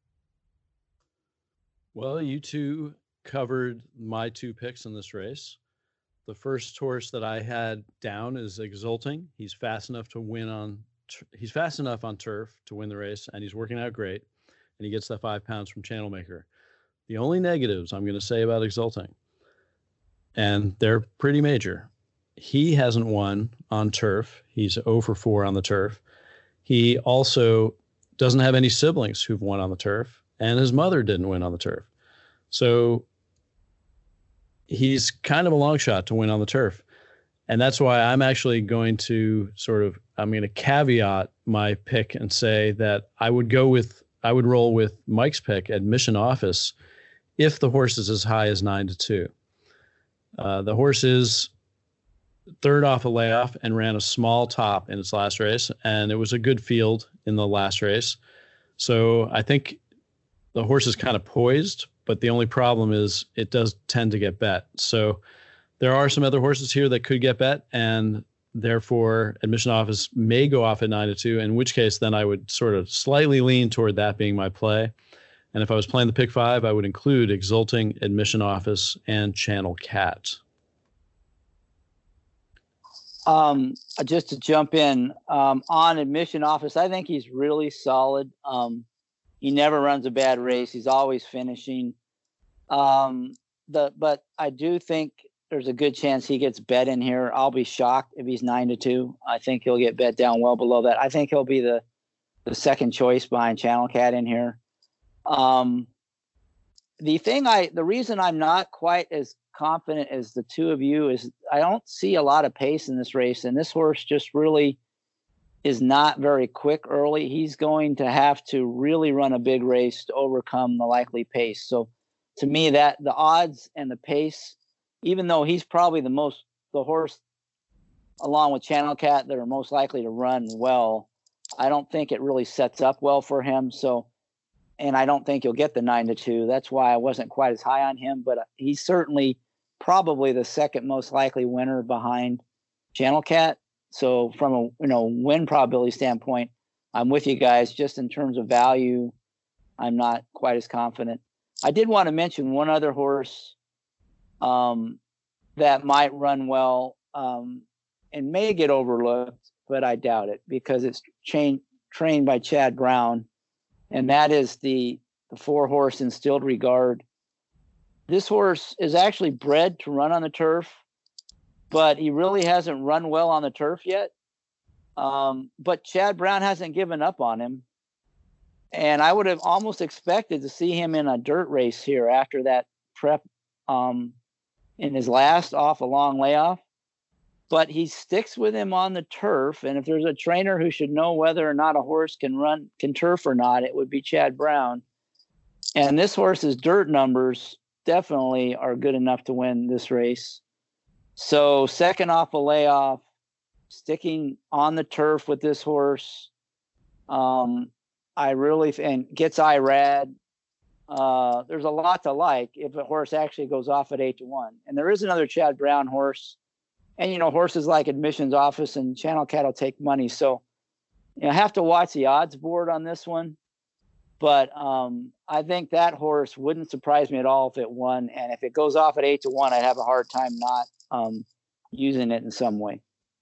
Well, you two covered my two picks in this race. The first horse that I had down is Exulting. He's fast enough to win on. He's fast enough on turf to win the race, and he's working out great. And he gets that five pounds from Channel Maker. The only negatives I'm going to say about Exulting, and they're pretty major. He hasn't won on turf. He's zero for four on the turf. He also doesn't have any siblings who've won on the turf, and his mother didn't win on the turf. So he's kind of a long shot to win on the turf. And that's why I'm actually going to sort of, I'm going to caveat my pick and say that I would go with, I would roll with Mike's pick, Admission Office, if the horse is as high as nine to two. Uh, the horse is third off a layoff and ran a small top in its last race, and it was a good field in the last race. So I think the horse is kind of poised, but the only problem is it does tend to get bet. So there are some other horses here that could get bet, and therefore Admission Office may go off at nine to two, in which case then I would sort of slightly lean toward that being my play. And if I was playing the pick five, I would include Exulting, Admission Office, and Channel Cat. Um, just to jump in, um, on Admission Office, I think he's really solid. Um, he never runs a bad race. He's always finishing. Um, the, but I do think there's a good chance he gets bet in here. I'll be shocked if he's nine to two. I think he'll get bet down well below that. I think he'll be the, the second choice behind Channel Cat in here. Um, the thing I, the reason I'm not quite as confident as the two of you is I don't see a lot of pace in this race, and this horse just really is not very quick early. He's going to have to really run a big race to overcome the likely pace. So to me, that the odds and the pace, even though he's probably the most, the horse along with Channel Cat that are most likely to run well, I don't think it really sets up well for him. So, and I don't think he'll get the nine to two. That's why I wasn't quite as high on him, but he's certainly probably the second most likely winner behind Channel Cat. So from a, you know, win probability standpoint, I'm with you guys. Just in terms of value, I'm not quite as confident. I did want to mention one other horse um, that might run well um, and may get overlooked, but I doubt it because it's trained trained by Chad Brown, and that is the the four horse Instilled Regard. This horse is actually bred to run on the turf, but he really hasn't run well on the turf yet. Um, but Chad Brown hasn't given up on him. And I would have almost expected to see him in a dirt race here after that prep um, in his last off a long layoff. But he sticks with him on the turf. And if there's a trainer who should know whether or not a horse can run, can turf or not, it would be Chad Brown. And this horse's dirt numbers definitely are good enough to win this race. So second off a layoff, sticking on the turf with this horse. Um, I really, and gets Irad. Uh, there's a lot to like if a horse actually goes off at eight to one. And there is another Chad Brown horse. And, you know, horses like Admissions Office and Channel Cat will take money. So, you know, I have to watch the odds board on this one. But um, I think that horse wouldn't surprise me at all if it won. And if it goes off at eight to one, I'd have a hard time not um, using it in some way.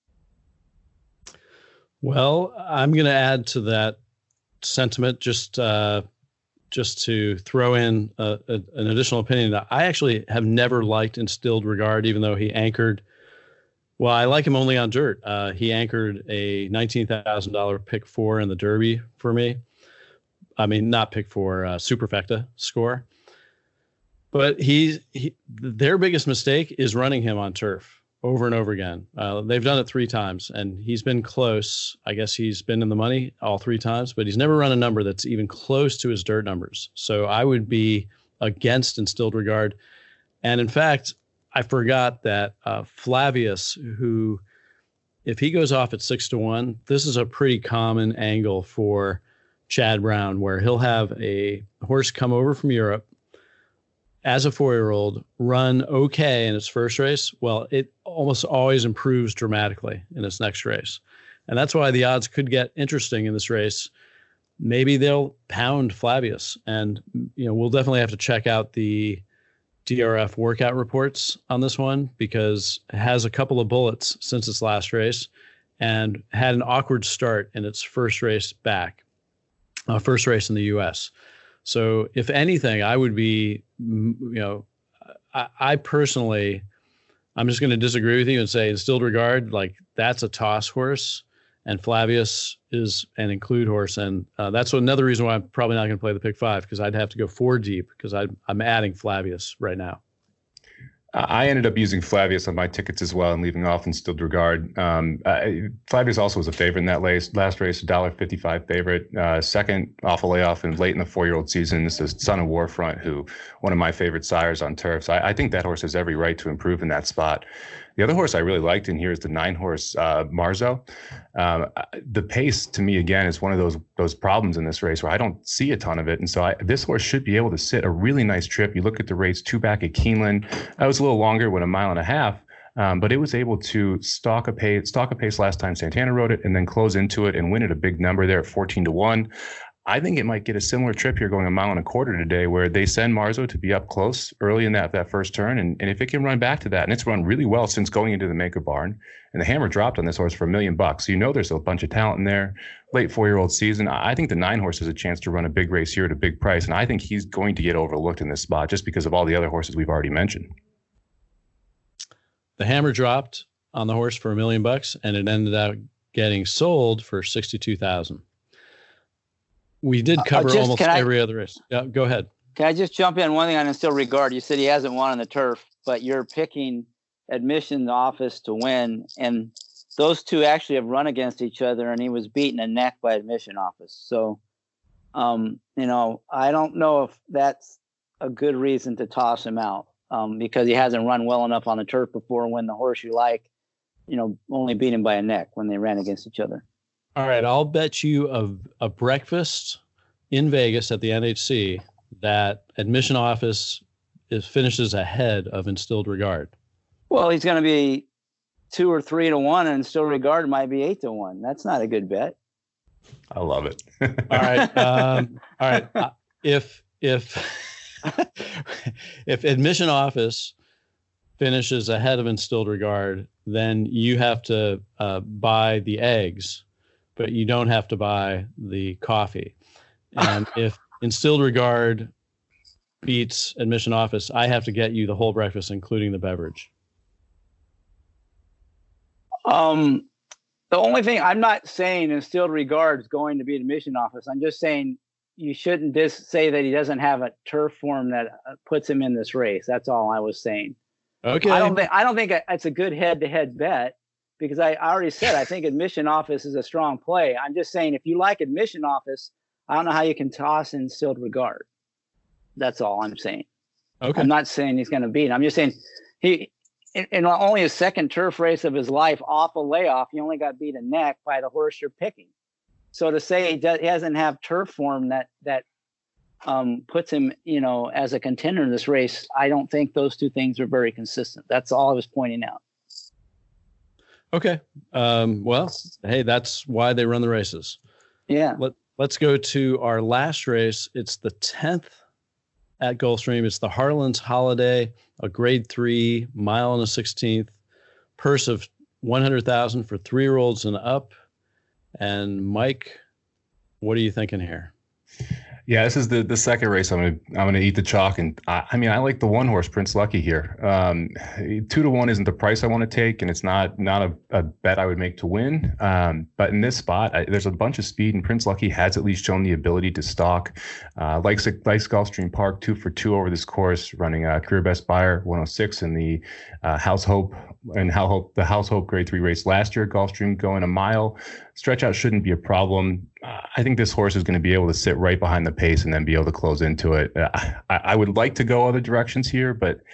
Well, I'm going to add to that sentiment just uh, just to throw in a, a, an additional opinion that I actually have never liked Instilled Regard, even though he anchored. Well, I like him only on dirt. Uh, he anchored a nineteen thousand dollars pick four in the Derby for me. I mean, not pick four, uh, Superfecta score. But he, he, their biggest mistake is running him on turf over and over again. Uh, they've done it three times, and he's been close. I guess he's been in the money all three times, but he's never run a number that's even close to his dirt numbers. So I would be against Instilled Regard. And in fact, I forgot that uh, Flavius, who, if he goes off at six to one, this is a pretty common angle for Chad Brown, where he'll have a horse come over from Europe as a four-year-old, run okay in its first race. Well, it almost always improves dramatically in its next race. And that's why the odds could get interesting in this race. Maybe they'll pound Flavius. And, you know, we'll definitely have to check out the D R F workout reports on this one, because it has a couple of bullets since its last race and had an awkward start in its first race back, uh, first race in the U S. So if anything, I would be, you know, I, I personally, I'm just going to disagree with you and say Instilled Regard, like that's a toss horse, and Flavius is an include horse. And uh, that's another reason why I'm probably not going to play the pick five, because I'd have to go four deep, because I'm adding Flavius right now. I ended up using Flavius on my tickets as well and leaving off Instilled Regard. Um, I, Flavius also was a favorite in that race, last race, one dollar fifty-five favorite. Uh, second off a layoff and late in the four-year-old season. This is Son of Warfront, who one of my favorite sires on turf. So I, I think that horse has every right to improve in that spot. The other horse I really liked in here is the nine horse uh, Marzo. Um, the pace to me, again, is one of those those problems in this race where I don't see a ton of it. And so I, this horse should be able to sit a really nice trip. You look at the race two back at Keeneland. That was a little longer, went a mile and a half. Um, but it was able to stalk a pace, stalk a pace last time Santana rode it, and then close into it and win at a big number there at fourteen to one. I think it might get a similar trip here going a mile and a quarter today, where they send Marzo to be up close early in that, that first turn. And, and if it can run back to that, and it's run really well since going into the Maker Barn, and the hammer dropped on this horse for a million bucks. So you know there's a bunch of talent in there. Late four-year-old season. I think the nine horse has a chance to run a big race here at a big price. And I think he's going to get overlooked in this spot just because of all the other horses we've already mentioned. The hammer dropped on the horse for a million bucks, and it ended up getting sold for sixty-two thousand. We did cover uh, just, almost every I, other race. Yeah, go ahead. Can I just jump in? One thing on Instilled Regard, you said he hasn't won on the turf, but you're picking Admission Office to win, and those two actually have run against each other, and he was beaten a neck by Admission Office. So, um, you know, I don't know if that's a good reason to toss him out, um, because he hasn't run well enough on the turf before when the horse you like, you know, only beat him by a neck when they ran against each other. All right, I'll bet you a, a breakfast in Vegas at the N H C that Admission Office is finishes ahead of Instilled Regard. Well, he's going to be two or three to one, and Instilled Regard might be eight to one. That's not a good bet. I love it. All right, um, all right. Uh, if if if Admission Office finishes ahead of Instilled Regard, then you have to uh, buy the eggs, but you don't have to buy the coffee. And if Instilled Regard beats Admission Office, I have to get you the whole breakfast, including the beverage. Um, the only thing, I'm not saying Instilled Regard is going to beat Admission Office. I'm just saying you shouldn't just say that he doesn't have a turf form that puts him in this race. That's all I was saying. Okay. I don't think I don't think it's a good head-to-head bet, because I already said I think Admission Office is a strong play. I'm just saying if you like Admission Office, I don't know how you can toss Instilled Regard. That's all I'm saying. Okay. I'm not saying he's going to beat. I'm just saying he in, in only his second turf race of his life off a layoff, he only got beat a neck by the horse you're picking. So to say he, does, he doesn't have turf form that that um, puts him, you know, as a contender in this race, I don't think those two things are very consistent. That's all I was pointing out. Okay. Um, well, hey, that's why they run the races. Yeah. Let, let's go to our last race. It's the tenth at Gulfstream. It's the Harlan's Holiday, a grade three, mile and a sixteenth, purse of one hundred thousand for three-year-olds and up. And Mike, what are you thinking here? Yeah, this is the, the second race. I'm gonna I'm gonna eat the chalk, and I, I mean I like the one horse Prince Lucky here. Um, two to one isn't the price I want to take, and it's not not a, a bet I would make to win. Um, but in this spot, I, there's a bunch of speed, and Prince Lucky has at least shown the ability to stalk. Uh, likes likes Gulfstream Park, two for two over this course, running a career best buyer one oh six in the uh, House Hope and How Hope the House Hope Grade Three race last year. Gulfstream going a mile. Stretch out shouldn't be a problem. Uh, I think this horse is going to be able to sit right behind the pace and then be able to close into it. Uh, I, I would like to go other directions here, but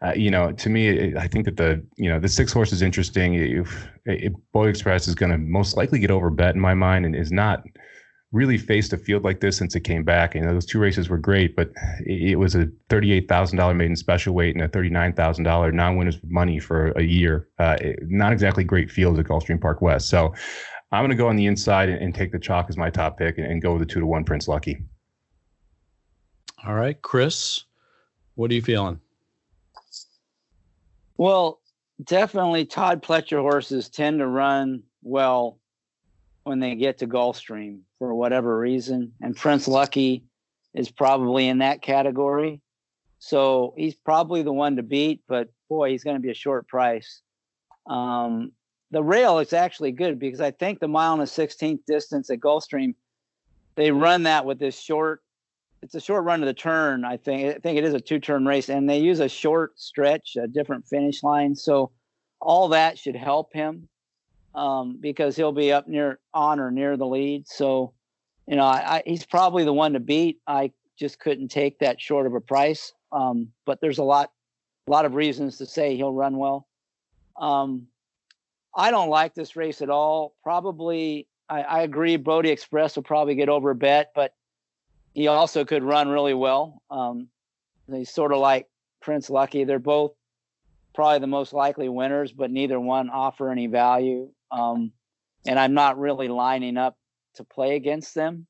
uh, you know, to me, it, I think that the, you know, the six horse is interesting. It, it, Bodie Express is going to most likely get over bet in my mind and is not really faced a field like this since it came back. You know, those two races were great, but it, it was a thirty-eight thousand dollars maiden special weight and a thirty-nine thousand dollars non-winners money for a year. Uh, it, not exactly great fields at Gulfstream Park West. So I'm going to go on the inside and, and take the chalk as my top pick and, and go with the two to one Prince Lucky. All right, Chris, what are you feeling? Well, definitely Todd Pletcher horses tend to run well when they get to Gulfstream for whatever reason. And Prince Lucky is probably in that category. So he's probably the one to beat, but boy, he's going to be a short price. Um, the rail is actually good because I think the mile and a sixteenth distance at Gulfstream, they run that with this short, it's a short run to the turn. I think, I think it is a two turn race, and they use a short stretch, a different finish line. So all that should help him. Um, because he'll be up near on or near the lead. So, you know, I, I, he's probably the one to beat. I just couldn't take that short of a price. Um, but there's a lot, a lot of reasons to say he'll run well. Um, I don't like this race at all. Probably, I, I agree. Bodie Express will probably get over a bet, but he also could run really well. Um, he's sort of like Prince Lucky. They're both probably the most likely winners, but neither one offer any value. Um, and I'm not really lining up to play against them.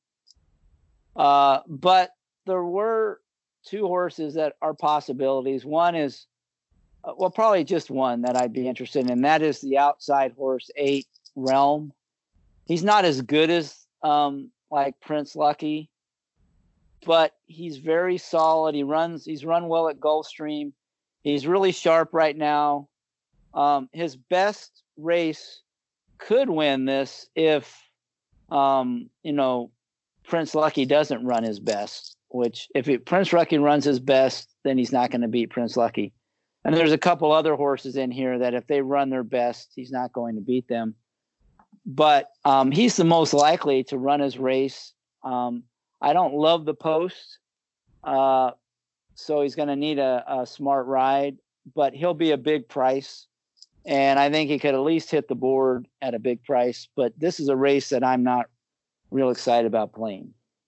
Uh, but there were two horses that are possibilities. One is, uh, well, probably just one that I'd be interested in, and that is the outside horse eight Realm. He's not as good as um, like Prince Lucky, but he's very solid. He runs, he's run well at Gulfstream. He's really sharp right now. Um, his best race could win this if, um, you know, Prince Lucky doesn't run his best, which if it, Prince Lucky runs his best, then he's not going to beat Prince Lucky. And there's a couple other horses in here that if they run their best, he's not going to beat them. But um, he's the most likely to run his race. Um, I don't love the post. Uh, so he's going to need a, a smart ride, but he'll be a big price. And I think he could at least hit the board at a big price. But this is a race that I'm not real excited about playing.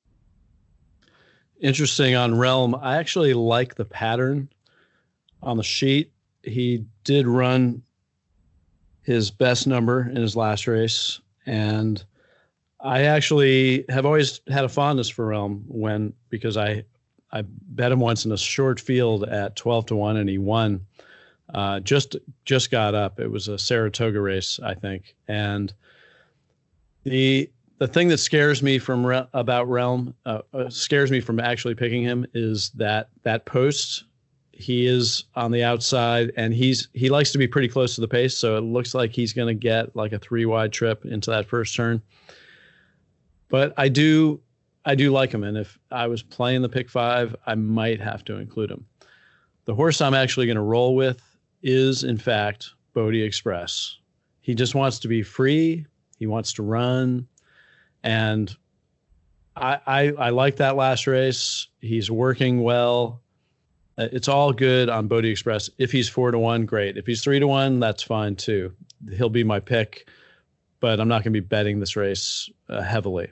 Interesting on Realm. I actually like the pattern on the sheet. He did run his best number in his last race. And I actually have always had a fondness for Realm when, because I, I bet him once in a short field at twelve to one and he won. Uh, just, just got up. It was a Saratoga race, I think. And the, the thing that scares me from Re- about Realm, uh, uh, scares me from actually picking him is that, that post, he is on the outside and he's, he likes to be pretty close to the pace. So it looks like he's going to get like a three wide trip into that first turn. But I do, I do like him. And if I was playing the pick five, I might have to include him. The horse I'm actually going to roll with is, in fact, Bodie Express. He just wants to be free. He wants to run. And I, I, I like that last race. He's working well. It's all good on Bodie Express. If he's four to one, great. If he's three to one, that's fine too. He'll be my pick, but I'm not going to be betting this race uh, heavily.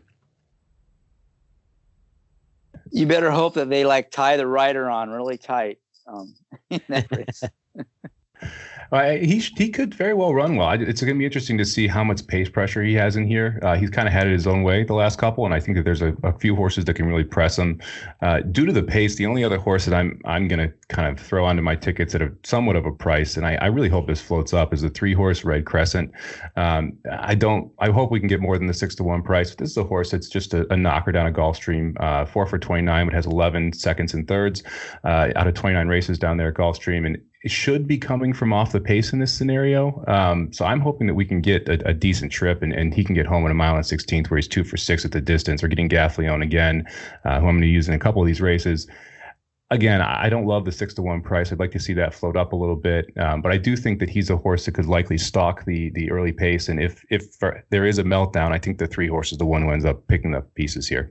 You better hope that they like tie the rider on really tight um, in that race. Uh, he he could very well run well. It's going to be interesting to see how much pace pressure he has in here. Uh, he's kind of had it his own way the last couple, and I think that there's a, a few horses that can really press him. Uh, due to the pace, the only other horse that I'm I'm going to kind of throw onto my tickets at a somewhat of a price, and I, I really hope this floats up, is the three horse Red Crescent. Um, I don't. I hope we can get more than the six to one price. But this is a horse that's just a, a knocker down a Gulfstream. Uh, four for twenty-nine, but has eleven seconds and thirds uh, out of twenty-nine races down there at Gulfstream, and it should be coming from off the pace in this scenario. Um, so I'm hoping that we can get a, a decent trip and, and he can get home in a mile and sixteenth where he's two for six at the distance, or getting Gaffleone again, uh, who I'm going to use in a couple of these races. Again, I don't love the six to one price. I'd like to see that float up a little bit. Um, but I do think that he's a horse that could likely stalk the the early pace. And if, if there is a meltdown, I think the three horse is the one who ends up picking up pieces here.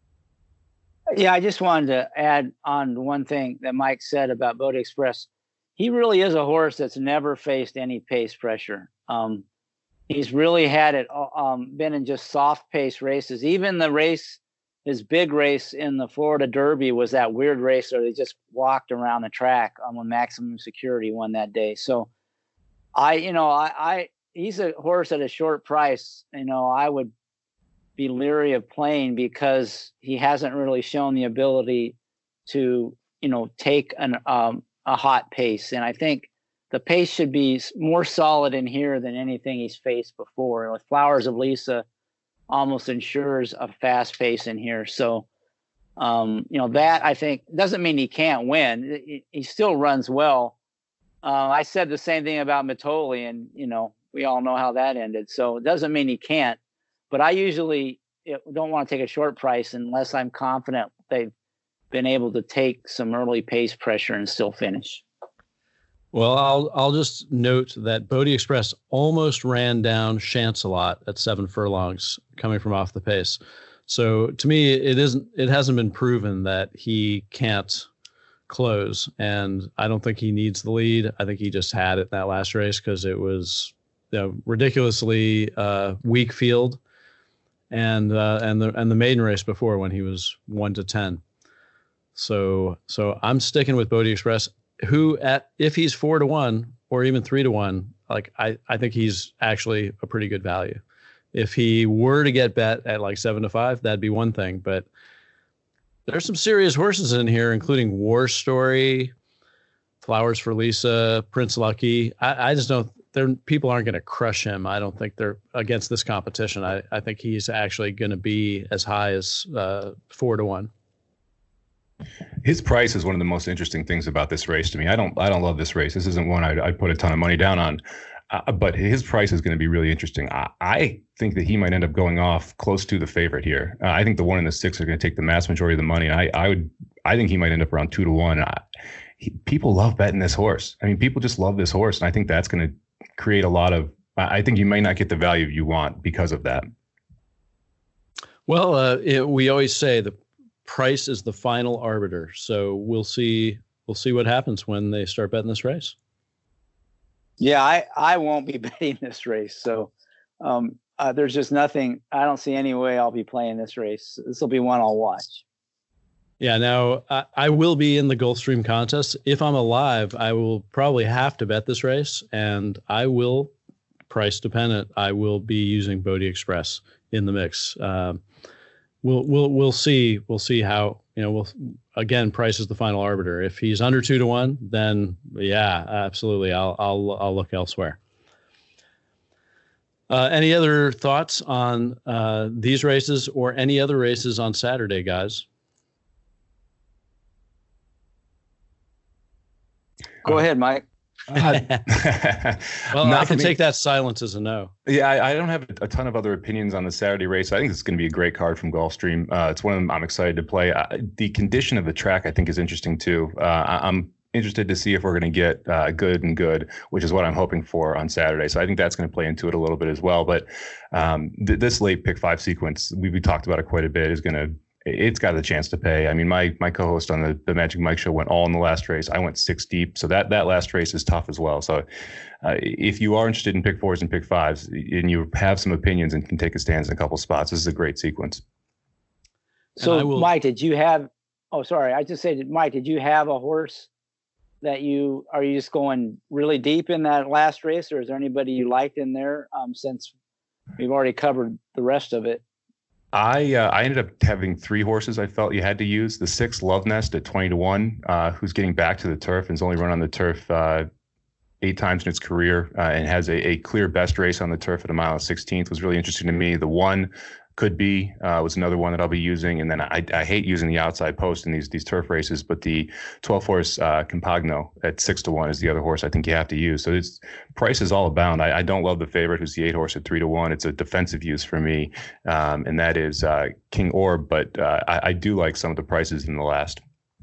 Yeah, I just wanted to add on one thing that Mike said about Bodie Express. he really is a horse that's never faced any pace pressure. Um, he's really had it um, been in just soft pace races. Even the race, his big race in the Florida Derby was that weird race where they just walked around the track um, when Maximum Security won that day. So I, you know, I, I, he's a horse at a short price. You know, I would be leery of playing because he hasn't really shown the ability to, you know, take an, um, a hot pace. And I think the pace should be more solid in here than anything he's faced before. With Flowers of Lisa almost ensures a fast pace in here. So, um, you know, that I think doesn't mean he can't win. He, he still runs well. Uh, I said the same thing about Mitole, and, you know, we all know how that ended. So it doesn't mean he can't, but I usually don't want to take a short price unless I'm confident they've been able to take some early pace pressure and still finish. Well, I'll I'll just note that Bodie Express almost ran down Chancelot at seven furlongs coming from off the pace. So to me, it isn't it hasn't been proven that he can't close, and I don't think he needs the lead. I think he just had it that last race because it was, you know, ridiculously uh, weak field, and uh, and the and the maiden race before when he was one to ten. So so I'm sticking with Bodie Express, who at if he's four to one or even three to one, like I, I think he's actually a pretty good value. If he were to get bet at like seven to five, that'd be one thing. But there's some serious horses in here, including War Story, Flowers for Lisa, Prince Lucky. I, I just don't. There people aren't going to crush him. I don't think they're against this competition. I, I think he's actually going to be as high as uh, four to one. His price is one of the most interesting things about this race to me. I don't, I don't love this race. This isn't one I'd, I'd put a ton of money down on, uh, but his price is going to be really interesting. I, I think that he might end up going off close to the favorite here. Uh, I think the one and the six are going to take the mass majority of the money. I, I would, I think he might end up around two to one. I, he, people love betting this horse. I mean, people just love this horse, and I think that's going to create a lot of. I think you may not get the value you want because of that. Well, uh, it, we always say the price is the final arbiter. So we'll see. We'll see what happens when they start betting this race. Yeah, I, I won't be betting this race. So um, uh, there's just nothing. I don't see any way I'll be playing this race. This will be one I'll watch. Yeah. Now I, I will be in the Gulfstream contest. If I'm alive, I will probably have to bet this race, and I will, price dependent, I will be using Bodie Express in the mix. Um, We'll we'll we'll see we'll see how, you know, we'll again, price is the final arbiter. If he's under two to one, then yeah, absolutely, I'll I'll I'll look elsewhere. Uh, any other thoughts on uh, these races or any other races on Saturday, guys? Go ahead, Mike. Uh, well, I can take that silence as a no. Yeah, I, I don't have a ton of other opinions on the Saturday race. I think it's going to be a great card from Gulfstream. Uh, it's one of them I'm excited to play. Uh, the condition of the track, I think, is interesting too. Uh, I, I'm interested to see if we're going to get uh, good and good, which is what I'm hoping for on Saturday. So I think that's going to play into it a little bit as well. But um, th- this late pick five sequence, we, we talked about it quite a bit, is going to it's got a chance to pay. I mean, my my co-host on the, the Magic Mike show went all in the last race. I went six deep. So that, that last race is tough as well. So uh, if you are interested in pick fours and pick fives and you have some opinions and can take a stance in a couple spots, this is a great sequence. So will... Mike, did you have, oh, sorry. I just said, Mike, did you have a horse that you, are you just going really deep in that last race, or is there anybody you liked in there um, since we've already covered the rest of it? I uh, I ended up having three horses I felt you had to use. The six, Love Nest, at twenty to one, uh, who's getting back to the turf and has only run on the turf uh, eight times in its career uh, and has a, a clear best race on the turf at a mile and sixteenth, was really interesting to me. The one could be uh, was another one that I'll be using. And then I, I hate using the outside post in these these turf races, but the twelve horse uh, Compagno at six to one is the other horse I think you have to use. So it's price is all abound. I, I don't love the favorite, who's the eight horse at three to one. It's a defensive use for me, um, and that is uh, King Orb. But uh, I, I do like some of the prices in the last.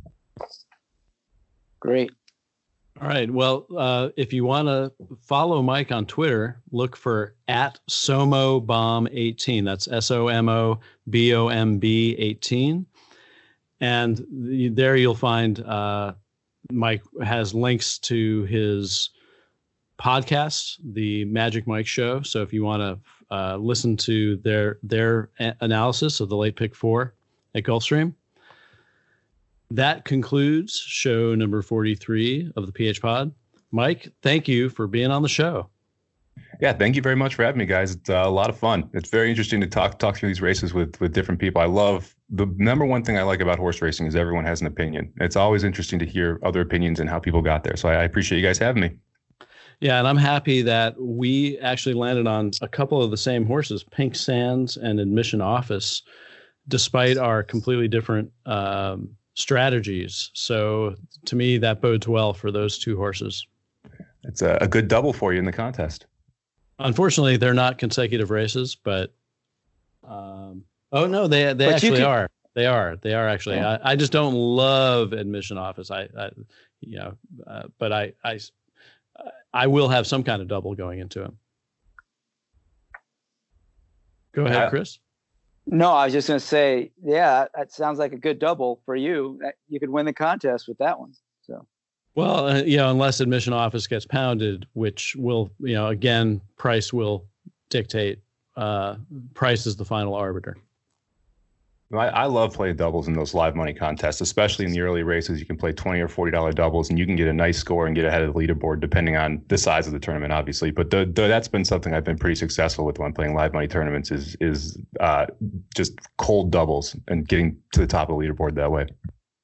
Great. All right. Well, uh, if you want to follow Mike on Twitter, look for at SomoBomb eighteen. That's S O M O B O M B eighteen. And the, there you'll find uh, Mike has links to his podcast, the Magic Mike Show. So if you want to uh, listen to their their a- analysis of the late pick four at Gulfstream. That concludes show number forty-three of the P H Pod. Mike, thank you for being on the show. Yeah, thank you very much for having me, guys. It's uh, a lot of fun. It's very interesting to talk talk through these races with with different people. I love the number one thing I like about horse racing is everyone has an opinion. It's always interesting to hear other opinions and how people got there. So I, I appreciate you guys having me. Yeah, and I'm happy that we actually landed on a couple of the same horses, Pink Sands and Admission Office, despite our completely different um, strategies. So to me, that bodes well for those two horses. It's a, a good double for you in the contest. Unfortunately, they're not consecutive races, but um, oh no, they they But you actually could- are. They are. They are actually. Yeah. I, I just don't love Admission Office. I, I you know, uh, but I I I will have some kind of double going into him. Go ahead, Yeah. Chris. No, I was just going to say, yeah, that sounds like a good double for you. That- You could win the contest with that one. So Well, uh, you know, unless Admission Office gets pounded, which will, you know, again, price will dictate. Uh, price is the final arbiter. I, I love playing doubles in those live money contests, especially in the early races. You can play twenty or forty dollar doubles, and you can get a nice score and get ahead of the leaderboard, depending on the size of the tournament, obviously. But the, the, that's been something I've been pretty successful with when playing live money tournaments is is uh, just cold doubles and getting to the top of the leaderboard that way.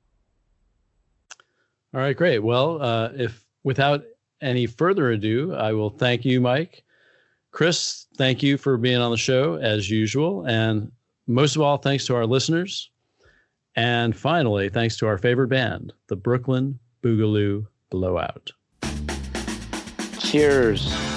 All right, great. Well, uh, if without any further ado, I will thank you, Mike. Chris, thank you for being on the show as usual. And most of all, thanks to our listeners. And finally, thanks to our favorite band, the Brooklyn Boogaloo Blowout. cheers.